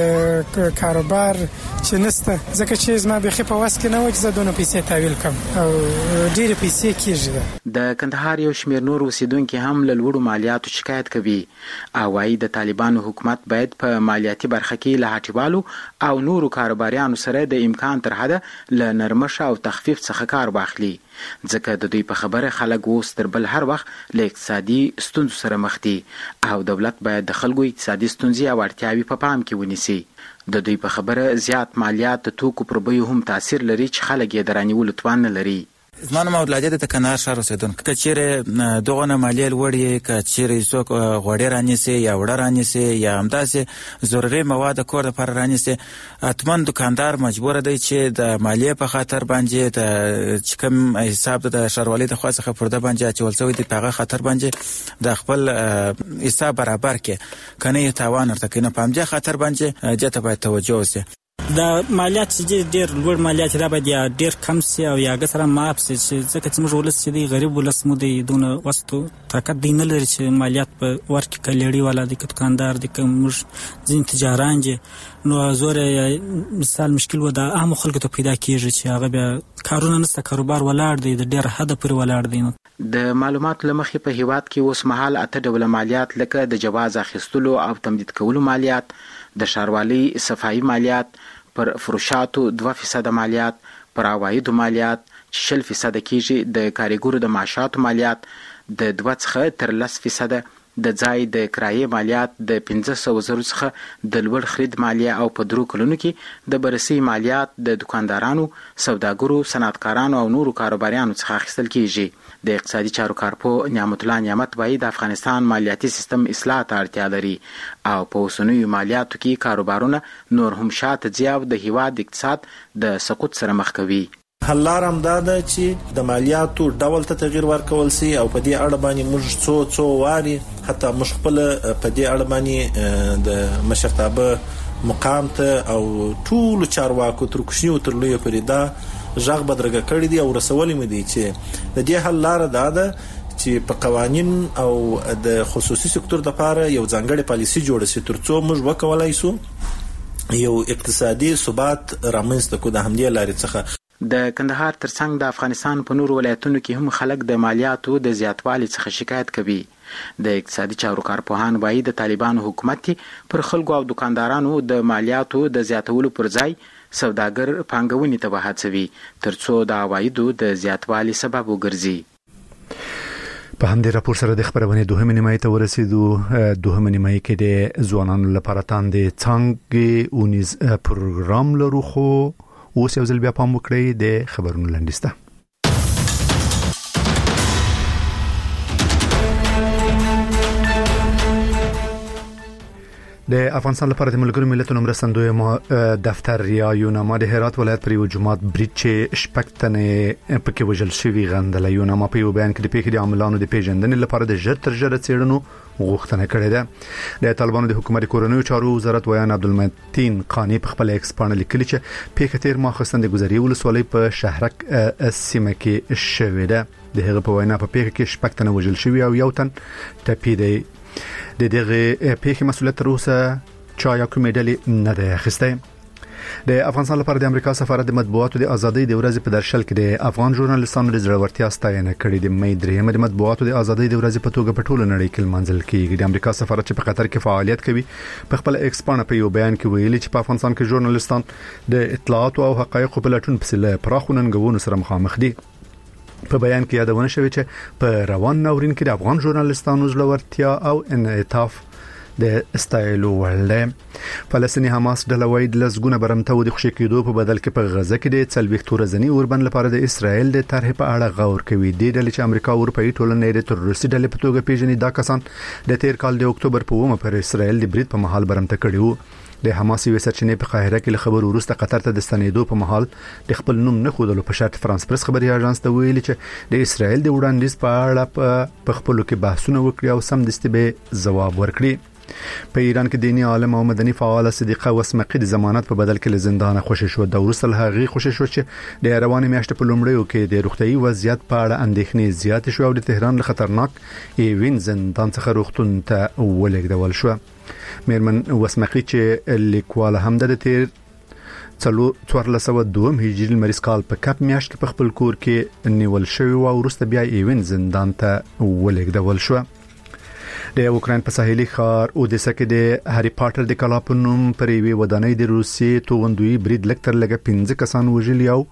D: د کاروبار چې نسته ځکه چې زما به خپه واس کې نه و چې زدونه پیسې تحویل کم او ډیر پیسې کیږي.
S: د کندهار یو شمیر نور اوسیدونکو هم له لوړو مالیاتو شکایت کوي او وايي د طالبانو حکومت باید په مالیاتي برخه کې له هټیوالو او نورو کاروباریانو سره د امکان تر حده له نرمش او تخفیف څخه کار واخلي ځکه د دوی په خبره خلک اوس تر بل هر وخت له اقتصادي ستونزو سره مخ دي او دولت باید د خلکو اقتصادي ستونزې او اړتیاوې په پام کې ونیسي. د دوی په خبره زیات مالیات د توکو پر بیو هم تاثیر لري چې خلک یې درانیولو توان نه لري.
T: زما نوم اولادیت د کندهار ښار اوسیدونکی که چیرې دغه نه مالیه لوړ یې که چیرې څوک غوړي رانیسي یا وړه رانیسي یا همداسې ضروري مواد د کور دپاره رانیسي حتما دکاندار مجبوره دی چې د مالیې په خاطر باندې د چې کوم حساب د ښاروالۍ د خوا څخه پرده باندې اچول شوی دی په هغه خاطر باندې د خپل حساب برابر کړي که نه یې تاوان ورته کوي. نو په همدې خاطر باندې دې ته باید توجه وشي.
U: د مالیات چې ډېر لوړ مالیات دا باید یا ډېر کم سي او یا هغه سره معاف سي چې ځکه چې موږ ولس چې دی غریب ولس مو دی دونه وستو طاقت دی نه لري چې مالیات په ورکړي که لېړي والا دی که دکاندار دی که موږ ځینې تجاران دي نو زور مثال مشکل و د عامو خلکو ته پیدا کېږي چې هغه بیا کارونه نشته کاروبار ولاړ دی د ډېر حده پورې ولاړ دی.
S: د معلوماتو له مخې په هیواد کې اوس مهال اته ډوله مالیات لکه د جواز اخیستلو او تمدید کولو مالیات د ښاروالۍ صفایي مالیات پر فروشاتو دوه فیصده مالیات پر عوایدو مالیات شل فیصد کیږي، د کارګرو د معاشاتو مالیات د دوه څخه تر لس فیصده، د ځای د کرایې مالیات د پنځه سوه زرو څخه د لوړ خرید مالیه او په درو کلونو کې د بررسي مالیات د دکاندارانو، سوداګرو، صنعتکارانو او نورو کاروباریانو څخه اخیستل کیږي. د اقتصادي چارو کارپوه نعمت الله نعمت وایي د افغانستان مالیاتي سیستم اصلاح ته اړتیا لري او په اوسنیو مالیاتو کې کاروبارونه نور هم شاته ځي او د هیواد اقتصاد د سقوط سره مخ کوي.
G: حل لار هم دا ده چې د مالیاتو ډول ته تغییر ورکول سي او په دې اړه باندې موږ څو څو واري حتی موږ خپل په دې اړه باندې د مشرتابه مقام ته او ټول چارواکو تر کوچنیو تر لویو پورې دا ژغ بدرګه کړی دی او رسولې مې دي چې د دې حل لار دا ده چې په قوانین او د خصوصي سکتور لپاره یو ځانګړی پالیسي جوړ شي ترڅو موږ وکولای شو یو اقتصادي ثبات رامنځته کړو. د همدې لارې څخه
S: د کندهار ترڅنګ د افغانستان په نورو ولایتونو کې هم خلک د مالیاتو د زیاتوالي څخه شکایت کوي. د اقتصادي چارو کارپوهان وایي د طالبانو حکومت پر خلکو او دکاندارانو د مالیاتو د زیاتولو پر ځای سوداګر پانګونې ته وهڅوي ترڅو د عوایدو د زیاتوالي سبب وګرځي.
A: په همدې راپور سره د خبرونې دوهمه نیمایي ته ورسېدو. دوهمه نیمایي کې د ځوانانو لپاره تاندې څنګه اونیز پروګرام لرو، خو اوس یو ځل بیا پام وکړئ د خبرونو لنډیسته. د افغانستان لپاره د ملګرو ملتونو مرستندوی دفتر یا یوناما د هرات ولایت پر یو جماعت بریټ چې شپږتنې پکې وژل شوی غندله. یوناما په یو بیان کې د پیښې د عاملانو د پیژندنې لپاره د ژر تر ژره څېړنو غوښتنه کړې ده. د طالبانو د حکومت کورنیو چارو وزارت ویان عبدالمتین قانی په خپل ایکس باندې لیکلي چې پیښه تیر ماه خستند گذري ولسوالۍ په شهرک سیمه کې شوې ده. د هغه په وینا په پیښه کې شپږتنه وژل شوی او یو تن ټپي دی. د دغه پیښې مسؤلیت تر اوسه چا یا کومې ډلې نه دی اخیستی. د افغانستان لپاره د امریکا سفارت د مطبوعاتو د ازادۍ د ورځې په درشل کې د افغان ژورنالیستانو د زړورتیا ستاینه کړې. د مې درېیمه د مطبوعاتو د ازادۍ د ورځې په توګه په ټوله نړۍ کې لمانځل کیږي. د امریکا سفارت چې په قطر کې فعالیت کوي په خپل ایکس باندې په یو بیان کې ویلي چې په افغانستان کې ژورنالیستان د اطلاعاتو او حقایقو په لټون پسې له پراخو ننګونو سره مخامخ دي. په بیان کې یادونه شوې چې په روان ناورین کې د افغان ژورنالیستانو زړورتیا او انعطاف د استایلو وړل. فلسطیني حماس ډله وایي د لسګونه برمته د خوشی کېدو په بدل کې په غزه کې د څلوېښت ورځني اوربند لپاره د اسرائیل د طرح په اړه غور کوي. د ډلې چې امریکا او اروپאי ټولنې د تروریستي ډلې په توګه پیژني دا کسان د تیر کال د اکتوبر په اومه پر اسرائیل د برید په محل برمته کړي وو. د حماس یو سرچینې په قاهره کې له خبرو وروسته قطر ته د ستنېدو په محل د خپل نوم نه خودلو په شرط فرانس پریس خبري اژانس ته ویلي چې د اسرائیل د وړاندیز په اړه په خپل کې بحثونه وکړي او سم دستي به جواب ورکړي. په ایران کې دینی عالم او مدني فعال صدیقه وسمقي د ضمانت په بدل کې له زندان خوشی شو. د ورسل هغه خوشی شو چې د رواني میاشتې په لومړیو کې د روغتيایي وضعیت په اړه اندېښنې زیات شو او د تهران له خطرناک ایوین زندان څخه روغتون ته ولېږدول شو. میرمن وسمقي چې لیکواله هم د تیر څلو څوارلس سوه دوه هجري لمریز کال په کپ میاشت کې په خپل کور کې نیول شوی او وروسته بیا ایوین زندان ته ولېږدول شو. د اوکراین په ساحلي ښار اودیسا کې د هری پاتر د کلا په نوم پر یوې ودانۍ د روسي توغندوی برید لکتر لګه پنځه کسان وژلي او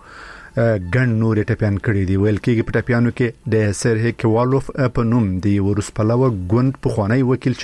A: ګڼ نور ټپيان کړي دي. ویل کېږي په ټپيانو کې د سرهي کوالوف په نوم د روس پلوه ګوند پخوانی وکیل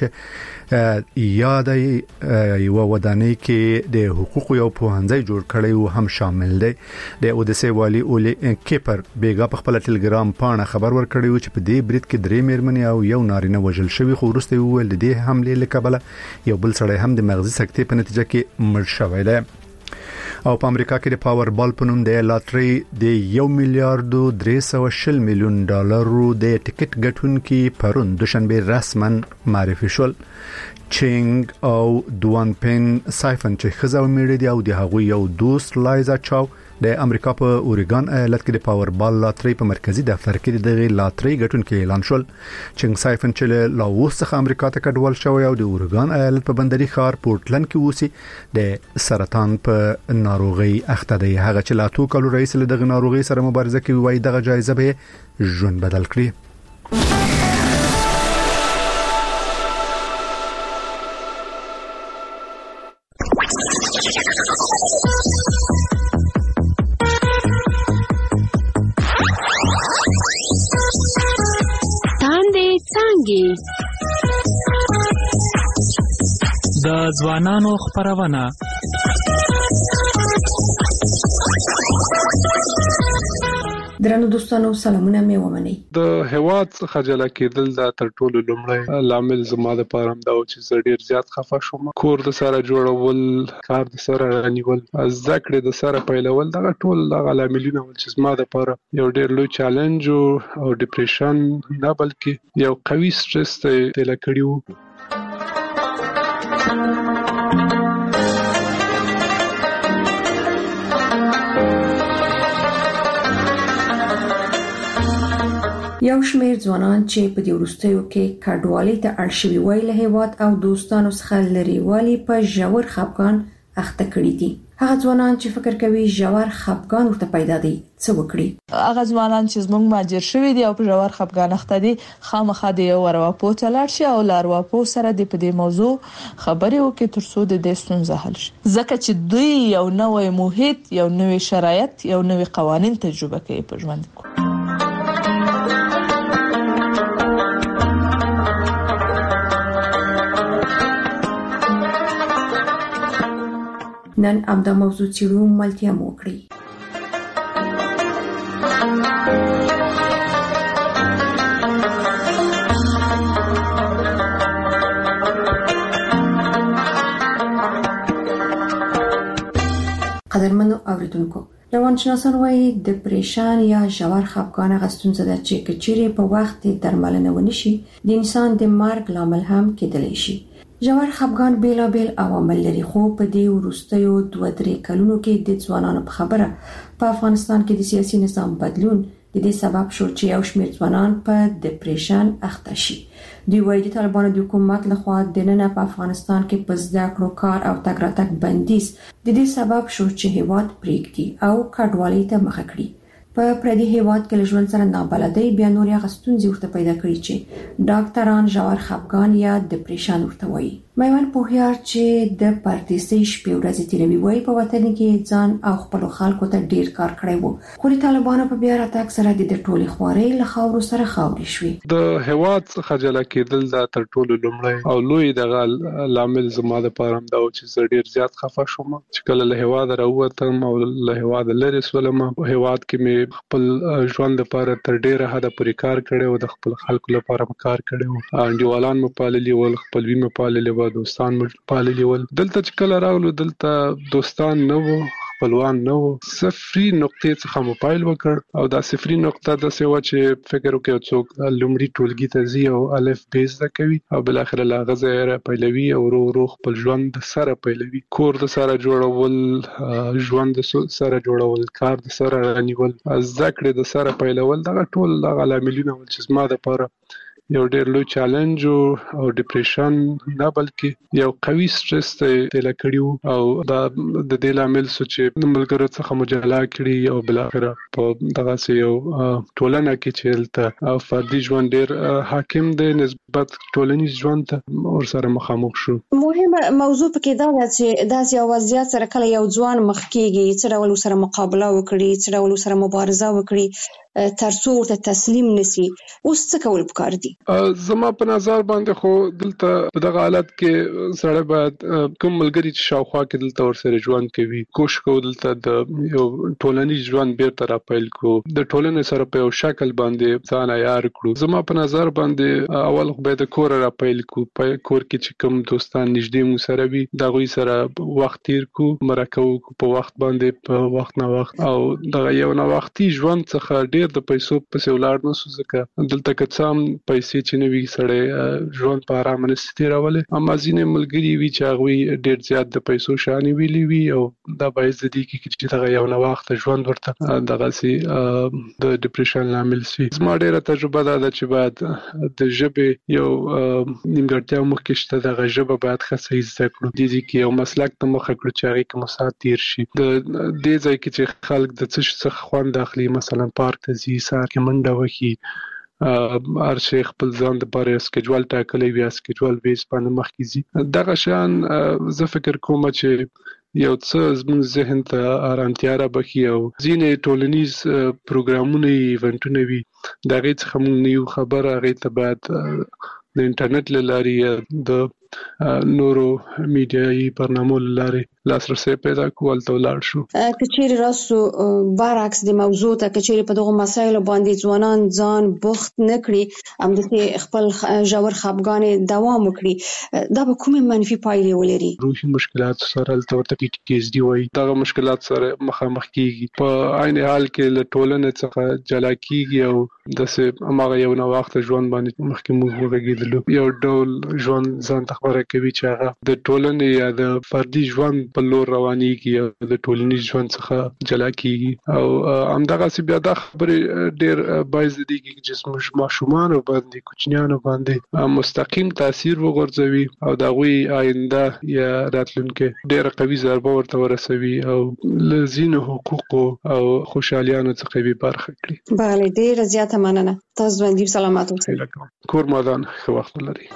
A: چې یاد یو ودانۍ کې د حقوقو یو پوهنځي جوړ کړی او هم شامل دی. د اودیسا والی اولی کیپر بیګا په خپل ټلګرام پاڼه خبر ورکړی و چې په دې برید کې درې میرمنې او یو نارینه وژل شوی، خو وروسته ویل د دې حمله لکبله یو بل سړی هم د مغزي سکتې په نتیجه کې مړ شوی دی. او په امریکا کې د پاور بال په نوم د لاتري د یو میلیارډ درې سوه شل میلیون ډالرو د ټیکټ ګټونکي پرون دوشنبه رسما معرفي شول. چینګ او دوان پین سایفن چې خزاو میړي دی او د هغوی یو دوست لایزا چاو د امریکا په اوریګان ایالت کې د پاور بال لاتري په مرکزی دفتر کې د لاتري ګټونکي اعلان شول. چینګ سایفن چې لاوس څخه امریکا ته کډوال شوی او د اوریګان ایالت په بندري ښار پورټلند کې اوسي د سرطان په ناروغي اخته دی. هغه چې لا تو کالو رئیس له دغه ناروغي سره مبارزه کوي وایي دغه جایزه به ژوند بدل کړي.
F: کیږي.
V: د ځوانانو خبرونه
I: درنو دوستانو سلامونه مې ومنئ.
W: د هواد څخه جلا کېدل دا تر ټولو لومړی لامل زما د پاره دا و چې زه ډیر زیات خفه شوم. کور د سره جوړول، کار د سره رانیول، ذکر د سره پیلول، دا ټول هغه لاملونه ول چې زما د پاره یو ډیر لوی چیلنج او ډیپریشن نه بلکې یو قوي سټرس ته تل کړیو.
I: یو شمېر ځوانان چې په دې وروستیو کې کډوالۍ ته اړ شوي وای له هیواد او دوستانو څخه لرې والی په ژور خفګان اخته کړي دي. هغه ځوانان چې فکر کوي ژور خفګان ورته پیدا دی څه وکړي؟
X: هغه ځوانان چې زموږ ماجر شوي دي او په ژور خفګان اخته دي خامخا د یو ارواپو ته لاړ شي او له ارواپو سره د په دې موضوع خبرې وکړي ترڅو د دې ستونزه حل شي، ځکه چې دوی یو نوې محیط، یو نوې شرایط، یو نوې قوانین تجربه کوي په ژوند کې.
I: نن امدا موضوع چیرو ملتیا موکړي. قدرمنو اوریدونکو، روانشناسان وايي ډیپریشن یا ژور خفګان هغه ستونزه ده چې کچېرې په وخت درملنه ونشي د انسان د مرګ لامل هم کېدلی شي. ژور خفګان بیلابیل عوامل لري، خو په دې وروستیو دوه درې کلونو کې د ځوانانو په خبره په افغانستان کې د سیاسي نظام بدلون د دې سبب شو چې یو شمېر ځوانان په ډیپریشن اخته شي. دوی وايي د طالبانو د حکومت لخوا د نن په افغانستان کې په زده کړو، کار او تګ راتګ بندیز د دې سبب شو چې هیواد پریږدي او کډوالۍ ته مخه کړي. په پردي هیواد کې له ژوند سره نابلدۍ بیا نور هغه ستونزې ورته پیدا کړي چې ډاکټران ژور خفګان یا ډیپریشن ورته وایي. میوان پوهیار چې د پردیسۍ شپې ورځې تیروي وایي په وطن کې ځان او خپل خلکو ته ډیر کار کړی وو، خو د طالبانو په بیا راتګ سره د ټولې خوارۍ له خاورو سره خاورې شوې.
W: د هواد څخه جلا کېدل دا تر ټولو لومړی او لوی دغه لامل زما د پاره دا و چې زه ډیر زیات خفه شوم چې کله له هواد راووتم او له هواد لرې سولم. په هواد کې مې خپل ژوند لپاره تر ډیره حده پوری کار کړی او د خپل خلکو لپاره کار کړی او انډیوالان مې پاللي ول، خپلوي مې پاللي ول، دوستان مې پاللي ول. دلته چې کله راغلو دلته دوستان نه وو، خپلوان نه وو. صفري نقطې څخه موبایل وکړ او دا صفري نقطه د سیوا چې فکر وکړ څوک لومړی ټولګي ته ځي او الف بیز د کوي او بل اخر لا غزه پیلوي او ورو ورو خپل ژوند سره پیلوي. کور د سره جوړول، ژوند سره جوړول، کار د سره رانیول، ذکر د سره پیلول، دا ټول هغه لاملونه ول چې زما د پاره یو ډیر لوی چیلنج او ډیپریشن نه بلکې یو قوي سټرس ته تل کړیو او دا د دې لامل چې ملګرو څخه مجاله کړی او بل اخر په دغه یو ټولنه کې چې تل فردي ژوند ډیر حاکم دی نسبت ټولنیز ژوند ته ور سره مخامخ شو.
F: مهمه موضوع پکې دا ده چې داسې اوازيات سره کله یو ځوان مخ کېږي چې ډول سره مقابله وکړي، چې ډول سره مبارزه وکړي ترڅو ته تسلیم نسی. اوس څه کول پکار دي؟
W: زما په نظر باندې خو دلته په دغه حالت کې سره باید کوم ملګری چې شاوخوا کې دلته ورسره ژوند کوي کوشش کوي دلته د یو ټولنیز ژوند بیرته راپیل کو، د ټولنې سره په یو شکل باندې ځان عیار کړو. زما په نظر باندې اول خو به د کور راپیل کو، په کور کې چې کوم دوستان نږدې مو سره وي دا غوي سره وخت تیر کو، مرکه په وخت باندې په وخت نه وخت او دغه یو نه وختي ژوند څخه ډیر د پیسو په سیولار نو ځکه دلته که څام پیسې چې نوي سړی ژوند په آرام نه ستیرولې، اما ځینې ملګری وی چې هغه ډیر زیات د پیسو شانې ویلي وی او دا باعث دي چې دغه یو نه وخت ژوند ورته دغه سي د ډیپریشن لامل شي. زما ډیره تجربه ده چې باید د ژبې یو نیمګړتیا مخکې شته، دغه ژبه باید ښه صحیح زده کړو، د دې کې یو مسلک ته مخه کړو چې هغه کې مساعد تیر شي. د دې ځای کې چې خلک د څه څخه خوند اخلي، مثلا پارک ته ځي، سار کې منډه وکړي، هر شي خپل ځان د پاره سکیجول ټاکلې وي، سکیجول بیس باندې مخکې ځي. دغه شان زه فکر کوم چې یو څه زموږ ذهن ته آرامتیا را بخي او ځینې ټولنیز پروګرامونه ایونټونه وي دغه څخه موږ نه یو خبر، هغه ته باید د انټرنیټ لاري د نورو میډیایي برنامو لاري لاسرسي پیدا کول ته ولاړ شو.
F: کچېری راسو برعکس د موضوع ته کچېری په دغه مسایلو باندې ځوانان ځان بوخت نکړي هم د خپل ژور خپګان دوام وکړي دا به کومه منفي پایلې ولري؟
W: روحي مشکلات سره تورته پی ټی ایس ډي وایي دا مشکلات سره مخامخ کیږي په عین حال کې له ټولنې څخه جلا کیږي او داسې هغه یو نو وخت ژوند باندې مخکې موږ وګیدلو یو ډول ژوند ځان خبره کوي چې هغه د ټولنې یا د فردي ژوند په لور روانيږي او د ټولنیز ژوند څخه جلا کیږي او همدغه سی بیا د خبرې ډېر باعث دي چې زموږ ماشومان باندې کوچنیان باندې مستقیم تاثیر وغورځوي او د غوي آینده یا راتلونکي ډېر قوي ضربه ورته ورسوي او لزینه حقوق او خوشالیانو څخه به برخه کړي.
F: بله ډېر زیاته مننه. تاسو باندې سلامات اوسئ.
W: کور مادان ښه وخت لري.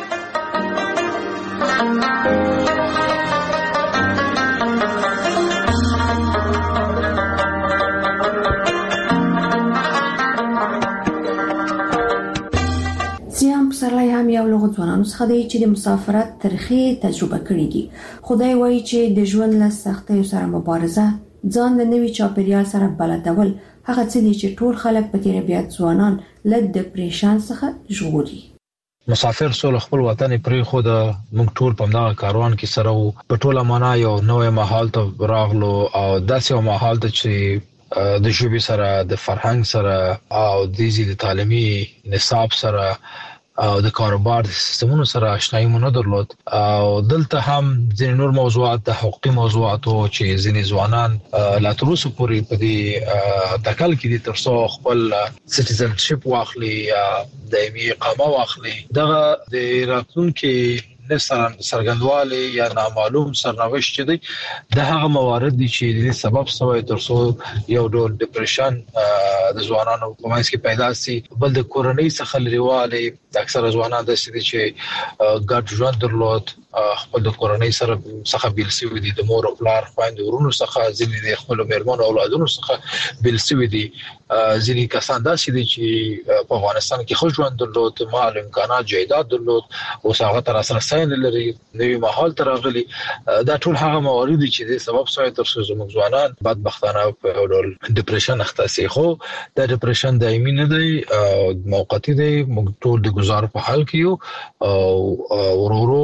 I: سیام پسرلی هم یو له ځوانانو څخه دی چې د مسافرت ترخې تجربه کړې دي. خدای وایي چې د ژوند له سختیو سره مبارزه ځان له نوي چاپیریال سره بلدول هغه څه دي چې ټول خلک په تیر بیا ځوانان له ډیپریشن څخه ژغوري.
B: مسافر سول خپل وطن پرې خو د موږ ټول په دغه کاروان کې سره وو په ټوله معنا یو نوې ماحول ته راغلو او داسې یو ماحول ته چې د ژبې سره د فرهنګ سره او د تعلیمي نصاب سره او د کاروبار سیستمونو سره آشنایی مونږ نه درلود او دلته هم ځینې نور موضوعات د حقوقي موضوعات او چې ځینې ځوانان لا تر اوسه پورې په دې تکل کې دي ترڅو خپل سټیزنشپ واخلي دایمي اقامه واخلي دغه د راتلونکي نسان سرګندواله یا نامعلوم سرنوشت دی د هغه موارد دي چې د سبب سوی ترڅو یو ډول ډیپریشن د ځوانانو په منځ کې پیدا سي بل د کورنۍ څخه لريواله د اکثره ځوانان د سړي چې ګډ ژوند درلود خپل د کورنۍ سره څخه بیل سوي دي د مور او پلار خويند ورونو څخه ځینې د خپل مېرمنو اولادونو څخه بیل سوي دي ځینې کسان داسې دي چې په افغانستان کې خو ژوند درلود مال امکانات جایداد درلود او هغه تر سره ساين لري نوې ماحول ترغلي دا ټول هغه موارد چې د سبب سوی تر څو زموږ ځوانان بدبختانه په ډول ډیپریشن اخته سي خو دا ډیپریشن دایمي نه دی موقتی دی موږ ټول د گزار په حال کې او ورورو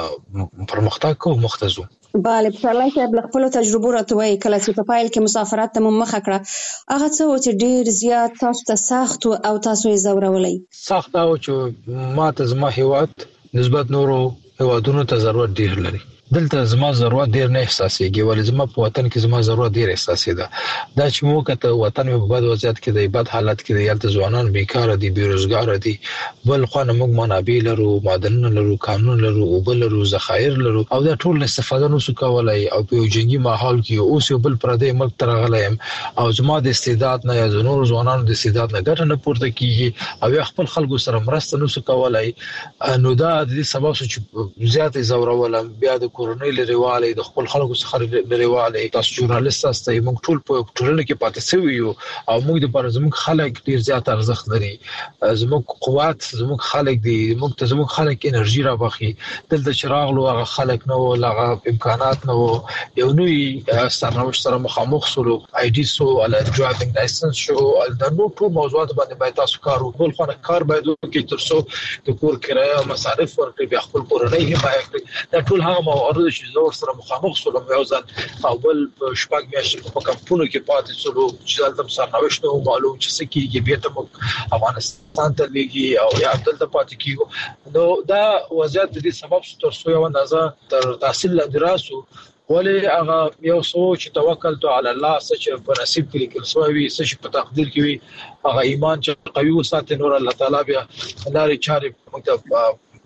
B: پرمختګ کوو مختزو.
F: بله پسرلی صاحب له خپلو تجربو راته وایي کله چې په پایل کې مسافرت ته مو مخه کړه هغه څه و چې ډېر زیات تاسو ته سخت او تاسو یې ځورولی؟
B: سخت او چې ما ته زما هیواد نسبت نورو هیوادونو ته ضرورت ډیر لري دلته زما ضرورت ډیر نه احساسېږي ولې زما په وطن کې زما ضرورت ډیر احساسېده دا چې مو کته وطن په بد وضعیت کې دی بد حالت کې دی یالته ځوانان بیکاره دي بیروزګار دي بل خو نه موږ منابع لرو معدنونه لرو قانون لرو او بل لرو ذخایر لرو او دا ټول استفاده نو کولای او په جنگي ماحول کې اوس یو بل پردې ملک ترغلایم او زما د استعداد نه یا زنور ځوانانو د استعداد نه ګټه نه پورته کیږي او خپل خلکو سره مرسته نو کولای نو دا د سبب چې زیات زورولم بیا د کورنۍ لريواله د خپل خلکو څخه لريواله تاسو ژورنالیست تاسو موږ ټول په ټولنه کې پاتې شوی یو او موږ د پر زموږ خلک ډیر زیات ارزښت لري زموږ قوت زموږ خلک دي موږ ته زموږ خلک انرژي راوخی دلته چراغ لو هغه خلک نو هغه امکانات نو یو نوې سرنوشت سره مخامخ سره آی ډي سو ال ډرایوینګ لایسنس شو د نو ټول موضوعات باندې باید تاسو کار وکړئ خو کار باید وکړئ ترڅو د کور کرایه او مصارف ورکړي بیا خپل کورنۍ حمایت کړي دا ټول هغه موارد چې زور سره مخامخ سره یو ځل او بل شپږ میاشتې په کمپونو کې پاتې شو چې دلته سرنوشت نو معلوم چې سکیږي بیا ته افغانستان ته لګي او یا دلته پاتې کیږي نو دا وضعیت د دې سبب ترڅو یو اندازه تر تحصیل دراسو ولی هغه یو سوچ توکل تو علی الله چې په نصیب کې لیکل سوی چې په تقدیر کې هغه ایمان چې قوي وساتي نور الله تعالی بیا لارې چارې موږ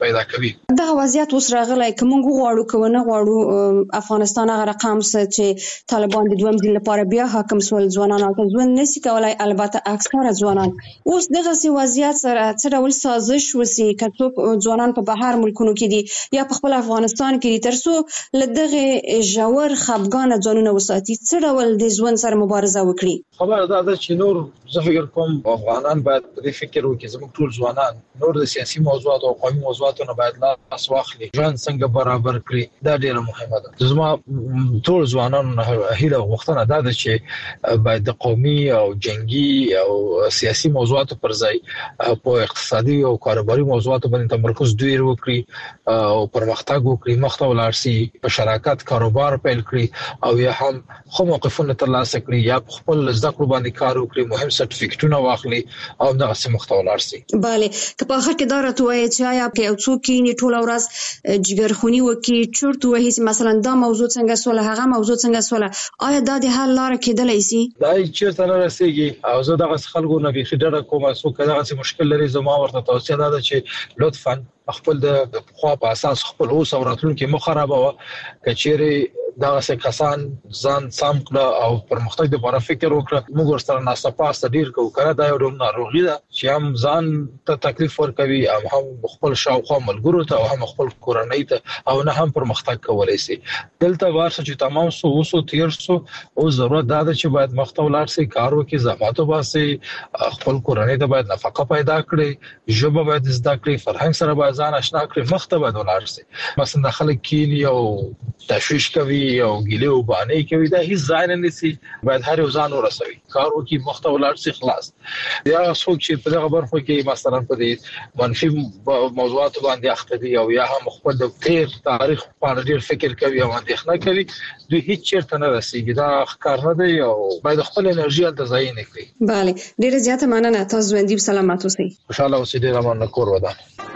B: پیدا کوي.
F: دا وضعیت اوس راغلی کوم غواړو کوونه غواړو افغانستان هغه رقم چې طالبان د دویم ځل لپاره بیا حاکم سول ځوانان او ځوان نسی کولای البته اکثره ځوانان اوس دغه سی وضعیت سره څه ډول سازش وسی کڅو ځوانان په بهر ملکونو کې دي یا په خپل افغانستان کې دي ترڅو لدغه جوړ خپګان ځانونه وساتي څه ډول د ځوان سره مبارزه وکړي.
B: خبره دا ده چې نور زه فکر کوم افغانان باید په دې فکر وکړي زموږ ټول ځوانان نور د سیاسي موضوعات او قومي موضوعاتو نه باید لاس واخلي ځان څنګه برابر کړي دا ډیره مهمه ده. زما ټول ځوانان هیله غوښتنه ده چې باید د قومي او جنگي او سیاسي موضوعاتو پر ځای په اقتصادي او کاروباري موضوعاتو باندې تمرکز ډیر وکړي او پرمختګ وکړي مخته ولاړ شي په شراکت کاروبار پیل کړي او یا هم خو موقفونه ترلاسه کړي یا خپل زده کړو باندې کار وکړي مهم سرټیفیکټونه واخلي او دغه سم مخته ولاړ شي.
F: bale که په اخر کې دا راټوي چې آیا په یو څوک کې ټول ورځ جګرخونی وکي چورته وهي مثلا دا موضوع څنګه سوله هغه موضوع څنګه سوله آیا دا د حل لار کېدلای شي؟
B: دا چې تر رسیدي او زه دغه خلکو نه به خډره کوم څوک دغه مشکل لري زما ورته توصیه ده چې لطفا خپل د خو په اساس خپل اوس او راتلونکي مخ خرابوه کچېری دا څه کسان ځان سم کړه او پرمختګ لپاره فکر وکړه موږ ورسره ناسپاس ډیر کوو کړه دا یو ډول ناروغي ده چې هم ځان ته تکلیف ورکوي او هم خپل شاوخوا ملګرو ته او هم خپل کورنۍ ته او نه هم پرمختګ کولای شي. دلته ورسره چې تمام سو اوسو تیر سو او ضرورت ده چې باید مخته ولاړ شي کار وکړي زحمت وباسي خپل کورنۍ ته باید نفقه پیدا کړي ژبه باید زده کړي فرهنګ سره ځان آشنا کړی مخته باید ولاړ شي. مثلا خلک کینی او تشویش کوي او ګیله او باندې کوي دا هیڅ ځای نه نسی باید هر یو ځان ورسوي کار وکي مخته ولاړ شي خلاص. یا څوک چې په دغه برخه کې مثلا په دې منفي موضوعات باندې اخته دي او یا هم خپل د تیر تاریخ په اړه ډیر فکر کوي او اندېښنه کوي دوی هیڅ چیرته نه رسیږي دا کار نه دی او باید خپل انرژي ته ځای نه کړي.
F: bale ډیر زیاته مننه تاسو باندې سلامات اوسئ.
B: خوشاله اوسئ ډیر مننه کور ودا.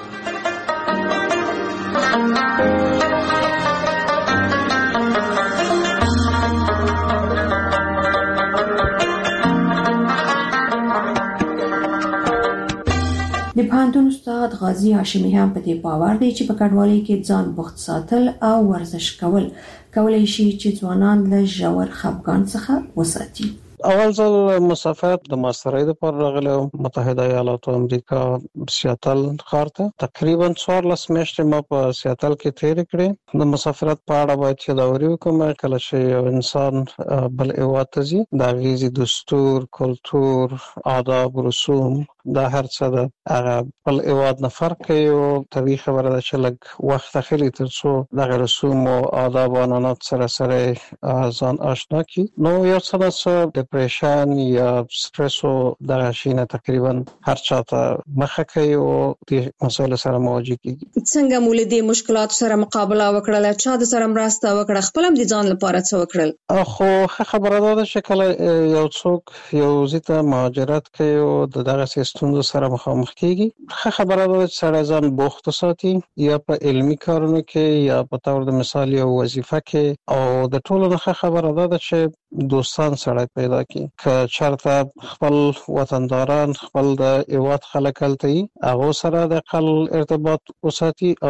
I: د پوهنتون استاد غازی هاشمی هم په دې باور دی چې په کډوالۍ کې ځان بوخت ساتل او ورزش کول کولای شي چې ځوانان له ژور خپګان څخه وساتي.
C: اول ځل مسافرت د ماسترۍ لپاره راغلم متحده ایالاتو امریکا سیاتل ښار ته تقریبا څوارلس میاشتې ما په سیاتل کې تیر کړې. د مسافرت په اړه باید چې دا وری وکم کله چې یو انسان بل هیواد ته ځي دا غیزي دستور کلچر آداب رسوم دا هر څه د هغه بل هیواد نه فرق کوي او طبیعي خبره ده چې لږ وخت اخلي تر څو د رسوم او آداب او عنعنات سره سره ځان آشنا کی. نو یو څه د ډیپریشن یا سټرس او دغه شي نه تقریبا هر چاته مخه کوي او د مسایلو سره مواجه کیږي.
F: څنګه مول دې مشکلات سره مقابله وکړه چا د سره مرسته وکړه خپل هم د ځان لپاره څه وکړل؟
C: خو خبره ده چې کله یو څوک یو ځته مهاجرت کوي او دغه ستونزو سره مخامخ کیږي ښه خبره ده چې سړی ځان بوخت ساتي یا په علمي کارونو کې یا په تور د مثال یو وظیفه کې او د ټولو نه ښه خبره ده چې دوستان سړی پیدا کړي که چېرته خپل وطنداران خپل د هیواد خلک هلته وي هغو سره د اقل ارتباط وساتي او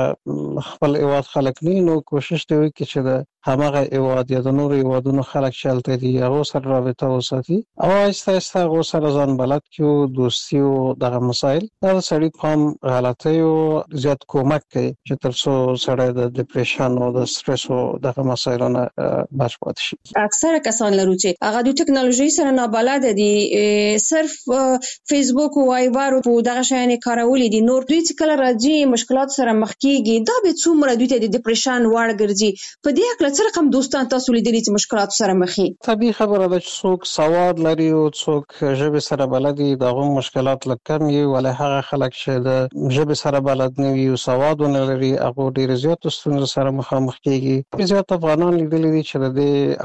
C: که خپل هیواد خلک نه نو کوشش دی وکړي چې د همغه هیواد یا د نورو هیوادونو خلک چې هلته دي هغو سره رابطه وساتي او آهسته آهسته هغو سره ځان بلد کړي دوستي او دغه مسایل دا د سړي په هم غلطۍ او زیات کومک کوي چې تر څو سړی د ډیپریشن او د سټرس او دغه مسایلو نه بچ پاتې شي.
F: اکثره کسان لرو چې هغه د ټکنالوژي سره نابلد دي صرف فیسبوک او وایبر او دغه شیان کارولې دي نور دوی چې کله راځي مشکلات سره مخ کیږي دا به څومره دوی ته د ډیپریشن وړ ګرځي. په دې اړه څه رقم دوستان تاسو لیدلي چې مشکلات سره مخ دي؟
C: طبيعي خبره ده چې څوک سواد لري او څوک ژبه سره بلد دي دغه مشکلات لکه کم یو ولې هغه خلک چې د ژبه سره بلد نه وي او سواد نه لري هغه ډیر زیات ستونزې سره مخامخ کیږي. زیات افغانان لیدلي دي چې د اړه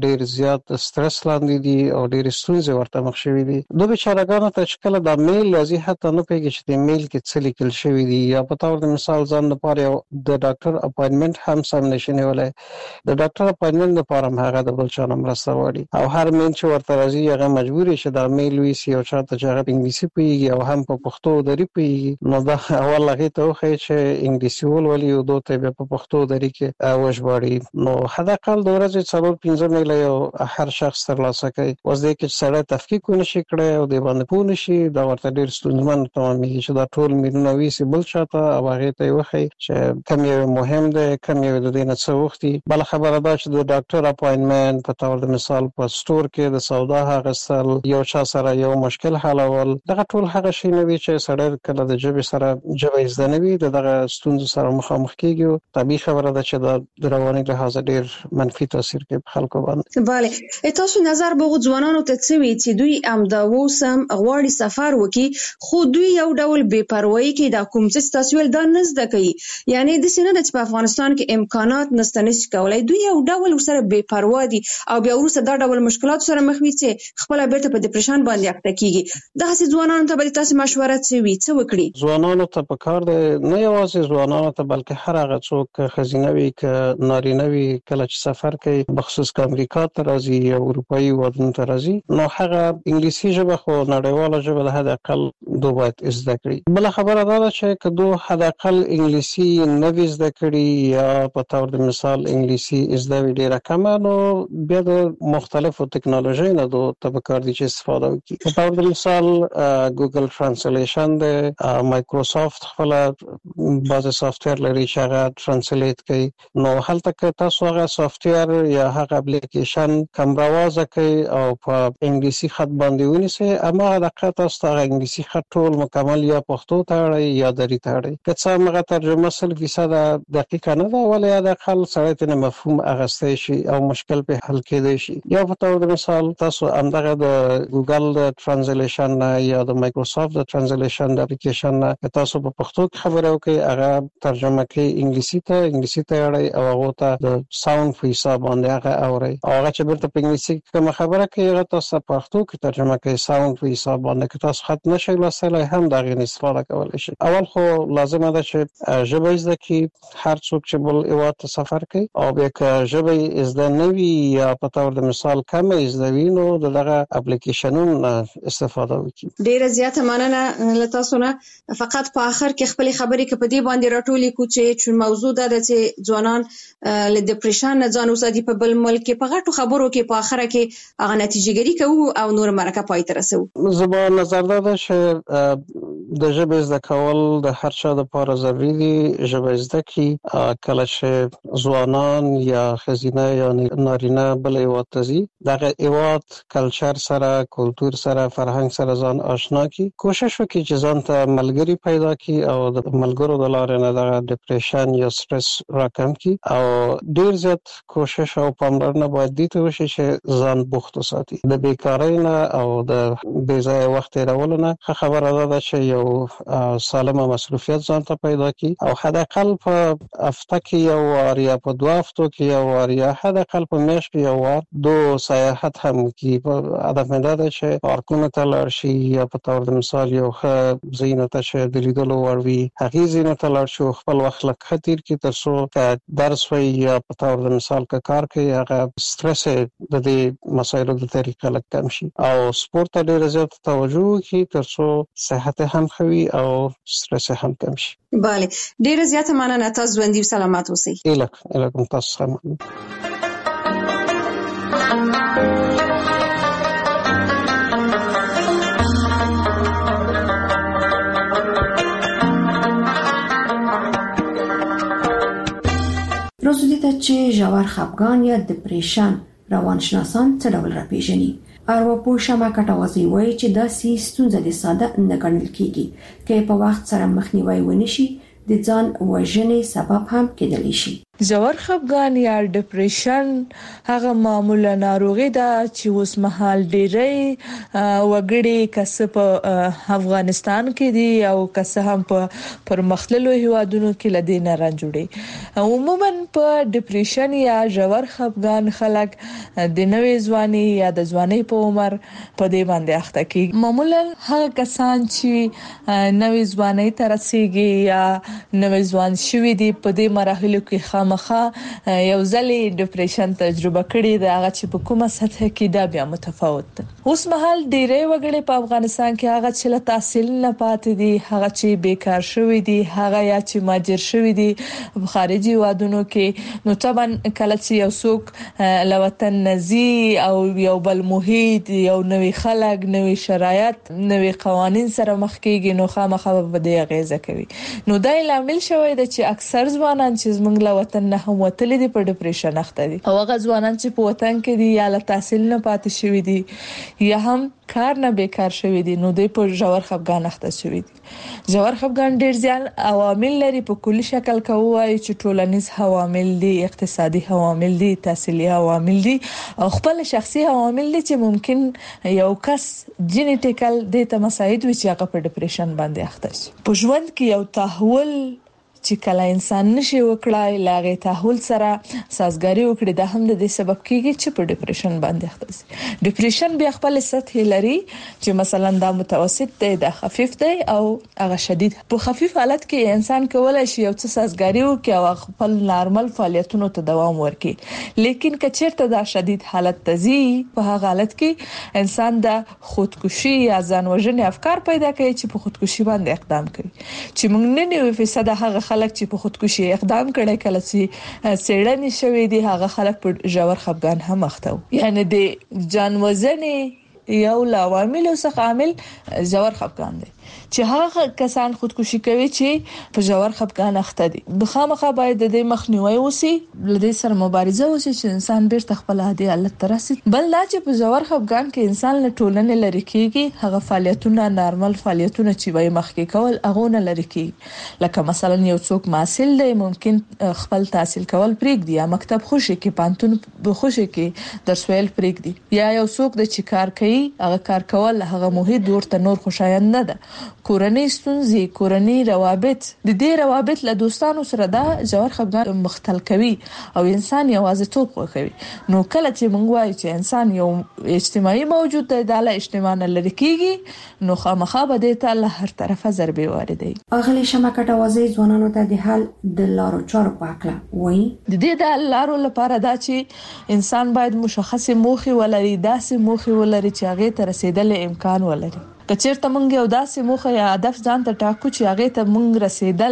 C: ډیر زیات سترس لاندې دي او ډیر ستونزې ورته مخ شوي دي. دوی بیچارهګانو ته چې کله د میل لازم حتی نه پیږي چې د میل کې څه لیکل شوی دي یا په تور د مثال ځان لپاره د ډاکټر اپاینټمنټ هم سم نشي نیولای. د ډاکټر اپاینټمنټ لپاره هغه د بل چا مرسته غواړي او هر میل چې ورته راځي هغه مجبور شي د میل ویسي او چاته چې هغه انګلیسي پیږي او هم په پښتو دري پیږي. نو دا اول هغه ته وخی چې انګلیسي ولولي او دوی ته په پښتو دري کې وژباړي. نو حد اقل د ورځې څلور پنځه میل یو هر شخص ترلاسه کوي. اوس د کې سره تفکیک ونشي کړي او د باندې پونه شي دا ورته ډیر ستونزمن تمامېږي چې دا ټول میلونه ویسي بل چاته او هغه ته وخی چې کم یو مهم ده کم یو د دینه څه وختي. بل خبره ده چې د ډاکټر اپاینټمنټ په تور د مثال په سٹور کې د سودا هغسل یو چا سره یو مشکل حلول دغه ټول هغه شی نه وی چې سره کله د جبه سره جبه زدنوي دغه ستونزو سره مخامخ کیږي. طبيعي خبره ده چې د رواني لحاظ ډیر منفي تاثیر کوي په خلکو باندې.
F: bale تاسو نظر به ځوانانو ته څه وی چې دوی ام دا وسم غواړي سفر وکي خو دوی یو ډول بے پروايي کې دا کوم څه تاسو ول دا نزد کوي یعنی د سینه د په افغانستان کې امکانات نشته نشي کولای دوی یو ډول سره بے پروا دي او بیا ورسره دا ډول مشکلات سره مخ وي چې خپل بیرته په ډیپریشن باندې اخته کیږي. دا هڅه ځوانانو ته به تاسو مشوره څه وی څه وکړي؟
C: ځوانانو ته په کار دی نه یوازې ځوانانو ته بلکې هر هغه څوک خزینه وي ک نارینه وي کله چې سفر کوي بخصوص ک امریکا ته راځي یا اروپאי ودن ته راځي نو هغه انګلیسي ژبه خو نړیواله ژبه ده حد اقل دوه باید زده کړي. بل خبره دا ده چې که دوه حد اقل انګلیسي نه زده کړي یا په تور د مثال انګلیسي زده وي ډیره کمه نو بیا د مختلفو ټکنالوژي نه دوه تبکار دي چې استفاده وکړي. په تور د مثال ګوګل ترانسلیشن ده مایکروسافت خپل بعض سافټویر لري چې هغه ترانسلیټ کوي نو هلته که تاسو هغه سافټویر یا هغه اپلیکیشن کمراوازه کوي او په انګلیسي خط باندې ونیسي اما دغه تاسو ته انګلیسي خط ټول مکمل یا پښتو ته اړي یا دري ته اړي که څه هغه ترجمه سل فیصد دقیقه نه ده ولې د خل سره ته مفهوم اغسته شي او مشکل په حل کېدای شي. یا په تور د مثال تاسو همدغه د ګوګل د ترانسلیشن یا د مایکروسافت د ترانسلیشن د اپلیکیشن نه تاسو په پښتو کې خبرو کوي هغه ترجمه کوي انګلیسي ته انګلیسي ته اړي او هغه ته د ساوند په حساب باندې هغه اوري او هغه چې برته په انګلیسي کې کوم خبره کوي هغه تاسو په پښتو کې ترجمه کوي ساوند په حساب باندې که تاسو خط نشئ لوستلای هم دا غي استفاده کولای شي. اول خو لازمه ده چې ژبه زده کی هر څوک چې بل ایوات ته سفر کوي او بیا که ژبه زده نه وي یا په تور د مثال کم زده وي نو دغه اپلیکیشنونو استفاده وکړي.
F: ډیره زیاته مننه له تاسو نه. فقط په اخر کې خپل خبرې کې په دې باندې راټولې کو چې چون موضوع ده چې ځوانان له ډیپریشن نه ځان وساتي په بل ملک کې په غټو خبرو کې په اخر کې هغه نتیجهګری کوي او نور مرکه پای ته رسو.
C: زما نظر دا ده چې د ژبې زده کول د هر چا لپاره ضروري دي. ژبه زده کی کله چې ځوانان یا خزینه یا نارینه بل ایوات تزي دغه ایوات کلچر سره کلچر سره فرهنګ سره ځان آشنا کی کوشش وکړي چې ځان ته ملګری پیدا کی او د ملګرو د لارې نه د ډیپریشن یا سټرس راکم کی او ډیر زیات کوشش او پاملرنه باید دي ته وشي چې ځان بوخت وساتي. د بیکاری نه او د بې ځای وخت تیرولو نه خبره ده چې یو سالمه مصروفیت ځان ته پیدا کی او حد اقل په هفته کې یو وار یا په دوه هفتو کې یو وار یا حد اقل په میاشت کې یو وار دو سیاحت هم کی. په هدف مې ده چې پارکونو ته لاړ شي یا په تور د مثال یو ښه ځای ته چې د لیدلو وړ وي هغه ځای ته لاړ شي خپل وخت لکه خطر کې تر څو درس وي یا په تور د مثال کا کار کوي هغه سټرس د دې مسایلو د طریقې لکه کم شي او سپورت ته ډیر زیات توجه وکړي تر څو صحت هم خوي او سټرس هم کم شي.
F: bale ډیر زیاته مننه تاسو ژوندۍ سلامات اوسئ.
C: الک الکم تاسو سلام.
I: روزو دې ته چې ژور خپګان یا ډیپریشن روانشناسان څه ډول راپېژني. ارواپوه شمع کټوازی وایي چې دا سي ستونزه د ساده نه ګڼل کیږي که په وخت سره مخنیوي ونشي د ځان وژنې سبب هم کېدلی شي.
X: ژور خفګان یا ډیپریشن هغه معمولا ناروغي ده چې اوس مهال ډېری وګړي کس په افغانستان کې دي او کس هم په پرمختللو هیوادونو کې لدې نه رانجوړي. عموما په ډیپریشن یا ژور خفګان خلک د نوې ځواني یا د ځواني په عمر په دې باندې اخته کیږي. معمولا هغه کسان چې نوې ځواني ته رسیدي یا نوې ځوان شوي دي په دې مراحلو کې خامخا یو ځلې ډیپریشن تجربه کړې ده، هغه چې په کومه سطح کې دا بیا متفاوت ده. اوس مهال ډېری وګړي په افغانستان کې هغه چې له تحصیل نه پاتې دي، هغه چې بیکار شوي دي، هغه یا چې مهاجر شوي دي په خارجي وادونو کې، نو طبعا کله چې یو څوک له وطن نزي او یو بل محیط، یو نوې خلک، نوې شرایط، نوې قوانين سره مخ کېږي، نو خامخا به دې اغیزه کوي. نو دا لامل شوی دی چې اکثر ځوانان چې زموږ له وطن نه هم وتلي دي په ډیپریشن اخته دي، او هغه ځوانان چې په وطن کې دي یا له تحصیل نه پاتې شوي دي یا هم کار نه بیکار شوي دي، نو دوی په ژور خفګان اخته شوي دي. ژور خفګان ډیر ځان عوامل لري، په کلی شکل کوي چې ټولنیز عوامل دي، اقتصادي عوامل دي، تحصیلي عوامل دي، او خپل شخصي عوامل دي چې ممکن یو کس جینیټیکل د تمساعد وي چې هغه په ډیپریشن باندې اخته شي. په ژوند کې یو تحول چې کله انسان نشي وکړای لاغه تحول سره سازګاری وکړي، دا هم د دې سبب کیږي چې په ډیپریشن باندې اخته شي. ډیپریشن بیا خپل سطح لري چې مثلا دا متوسط دی، دا خفیف دی او هغه شدید. په خفیف حالت کې انسان کولای شي یو څه سازګاری وکړي او خپل نارمل فعالیتونو ته دوام ورکړي، لیکن کچېرته دا شدید حالت تزي، په هغه حالت کې انسان د خودکشي یا ځان وژنې افکار پیدا کوي چې په خودکشي باندې اقدام کوي. چې موږ نه نیو فیصد هغه خلک چې په خودکشي اقدام کړي، کله چې سیړنی شوی دي، هغه خلک په ژور خفګان هم اخته وي. یعنی د ځان وژنې یو لامل او څخه عامل ژور خفګان دی چې هغه کسان خودکشي کوي چې په ژور خفګان اخته دي. بخامخه باید د دې مخنیوي وسی، لدې سره مبارزه وسی چې انسان بیرته خپل عادي حالت ته رسیدي. بل دا چې په ژور خفګان کې انسان له ټولنې لري کیږي، هغه فعالیتونه نارمل فعالیتونه چې وای مخکې کول هغه نه لري کیږي. لکه مثلا یو څوک محصل دی، ممکن خپل تحصیل کول پرېږدي، یا مکتب خوشي کې، پانتون بخوشي کې درس ویل پرېږدي، یا یو څوک د چې کار کوي هغه کار کول هغه محیط ورته نور خوشایند نه ده. کورنۍ ستونزې، کورنۍ روابط، د دې روابط له دوستانو سره دا ژور خفګان مختل کوي او انسان یوازیتوب خوښوي. نو کله چې موږ وایو چې انسان یو اجتماعي موجود دی، د اجتماع نه لري کیږي، نو خامخا به د ته له هر طرفه ضربې واردوي.
I: اغلی شمکټ اوازې ځوانانو ته د حل د لارو چارو په اړه وایي.
X: د دې د لارو لپاره دا چې انسان باید مشخصه موخه ولري، داسې موخه ولري چې هغه ته رسیدل امکان ولري. کچېرته مونږ یو داسې موخه یا هدف ځان ته ټاکو چې هغه ته مونږ رسیدل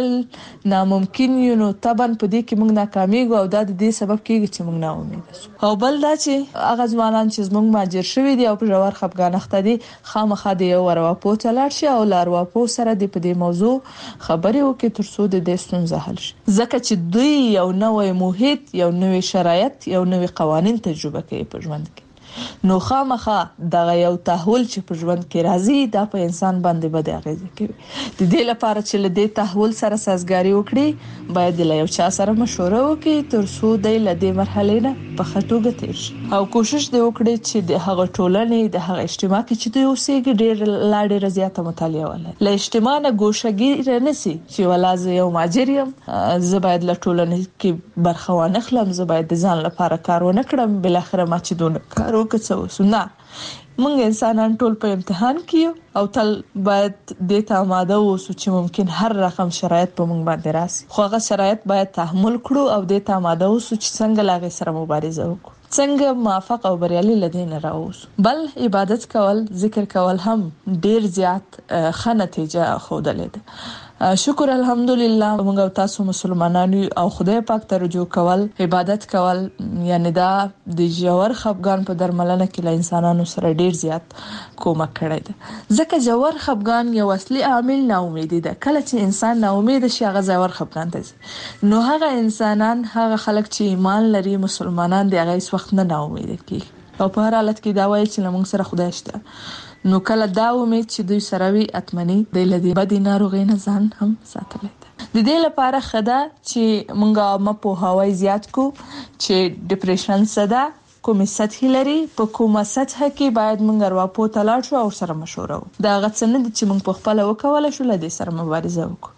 X: ناممکن یو، نو طبعا په دې کې مونږ ناکامیږو او دا د دې سبب کیږي چې مونږ ناامید شو. او بل دا چې هغه ځوانان چې مونږ ماجر شوي دي او په ژور خفګان اخته دي، خامخا د یو ورواپو تلاړ شي او لارواپو سره د په دې موضوع خبرې وکړي ترڅو د دې ستونزه حل شي. ځکه چې دوی یو نوې محیط، یو نوې شرایط، یو نوې قوانين تجربه کوي په ژوند کې، نو خامخا دا یو تحول چې په ژوند کې راځي دا په انسان باندې بد اغیزه کوي. د دې لپاره چې له دې تحول سره سازګاری وکړي، باید له یو چا سره مشوره وکړي ترڅو د دې مرحله نه په خټوګه تیر شي، او کوشش دی وکړي چې د هغه ټولنې، د هغه اجتماع کې چې دوی اوسېږي ډېر لا ډېر زیاته مطالعه ولري. له اجتماع نه ګوښه نشي چې ولازم یو ماجر یم، زه باید له ټولنې کې برخه وانخلم، زه باید د ځان لپاره کار ونه کړم، بل اخر ما چې دونه کار وکړم. نه، موږ انسانان ټول په امتحان کې او تل باید د ته آماده اوسو چې ممکن هر رقم شرایط په موږ باندې راسي، خو هغه شرایط باید تحمل کړو او د ته آماده اوسو چې څنګه لاغه سره مبارزه وکړو، څنګه موافق او بریالي لدین راووسو. بل عبادت کول، ذکر کول هم ډیر زیات ښه نتیجه ښودلې ده. شکر الحمدلله موږ او تاسو مسلمانانو او خدای پاک ته رجوع کول، عبادت کول، یعنی دا د ژور خفګان په درملنه کې له انسانانو سره ډیر زیات کومک کړی دی. ځکه ژور خفګان یو اصلي عامل ناامیدي ده. کله چې انسان ناامید شي هغه ژور خفګان ته ځي. نو هغه انسانان، هغه خلک چې ایمان لري، مسلمانان دي، هغه هیڅ وخت نه ناامید کیږي او په هر حالت کې دا وایي چې موږ سره خدای شته. نو کله دا امید چې دوی سره وي، اتمنی د لدی بدی ناروغۍ نه ځان هم ساتلی ده. د دې لپاره خدا چې مونږه مپوهاوی زیات کو چې ډیپریشن صدا کومه سطح لري په کومه سطح کې باید مونږ ورواپو تلاړ شو او سره مشوره دا غڅنه چې مونږ په خپل وکول شو لدې سره مبارزه وکړو.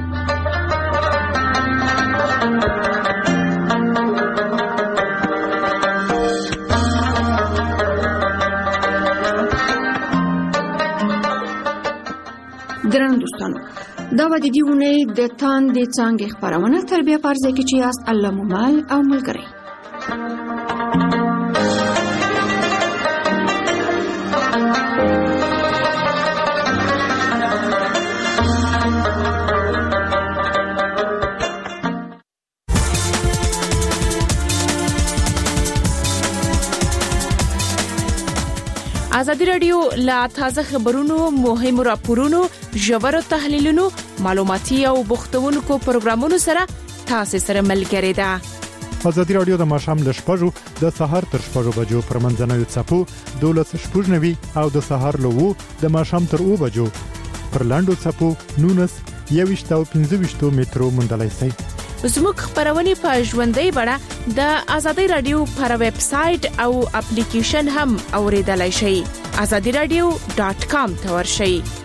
H: ګران دوستانو دا و د دې ونې د تان د څنګه خبرونه تربیه پرځه کې چې یاست الله مومال او ملګری.
J: ازادي رادیو لا تازه خبرونو مهم راپورونو ژور تحلیلونو معلوماتي او بوختونکو پروګرامونو سره تاسو سره ملګری ده.
N: ازادي رادیو د ماشام ل شپږو د سهار تر شپږو بجو پر منځنوي چپو دولس شپږنوي او د سهار له وو د ماشام تر او بجو پر لاندو چپو نونس یويشت او پنځه مترو مندلای سي.
J: زموږ خبرونه په ژوندۍ بڼه د ازادي رادیو پر ویب سټ او اپلیکیشن هم اوریدلای شئ. azadi radio dot com ته ورشئ.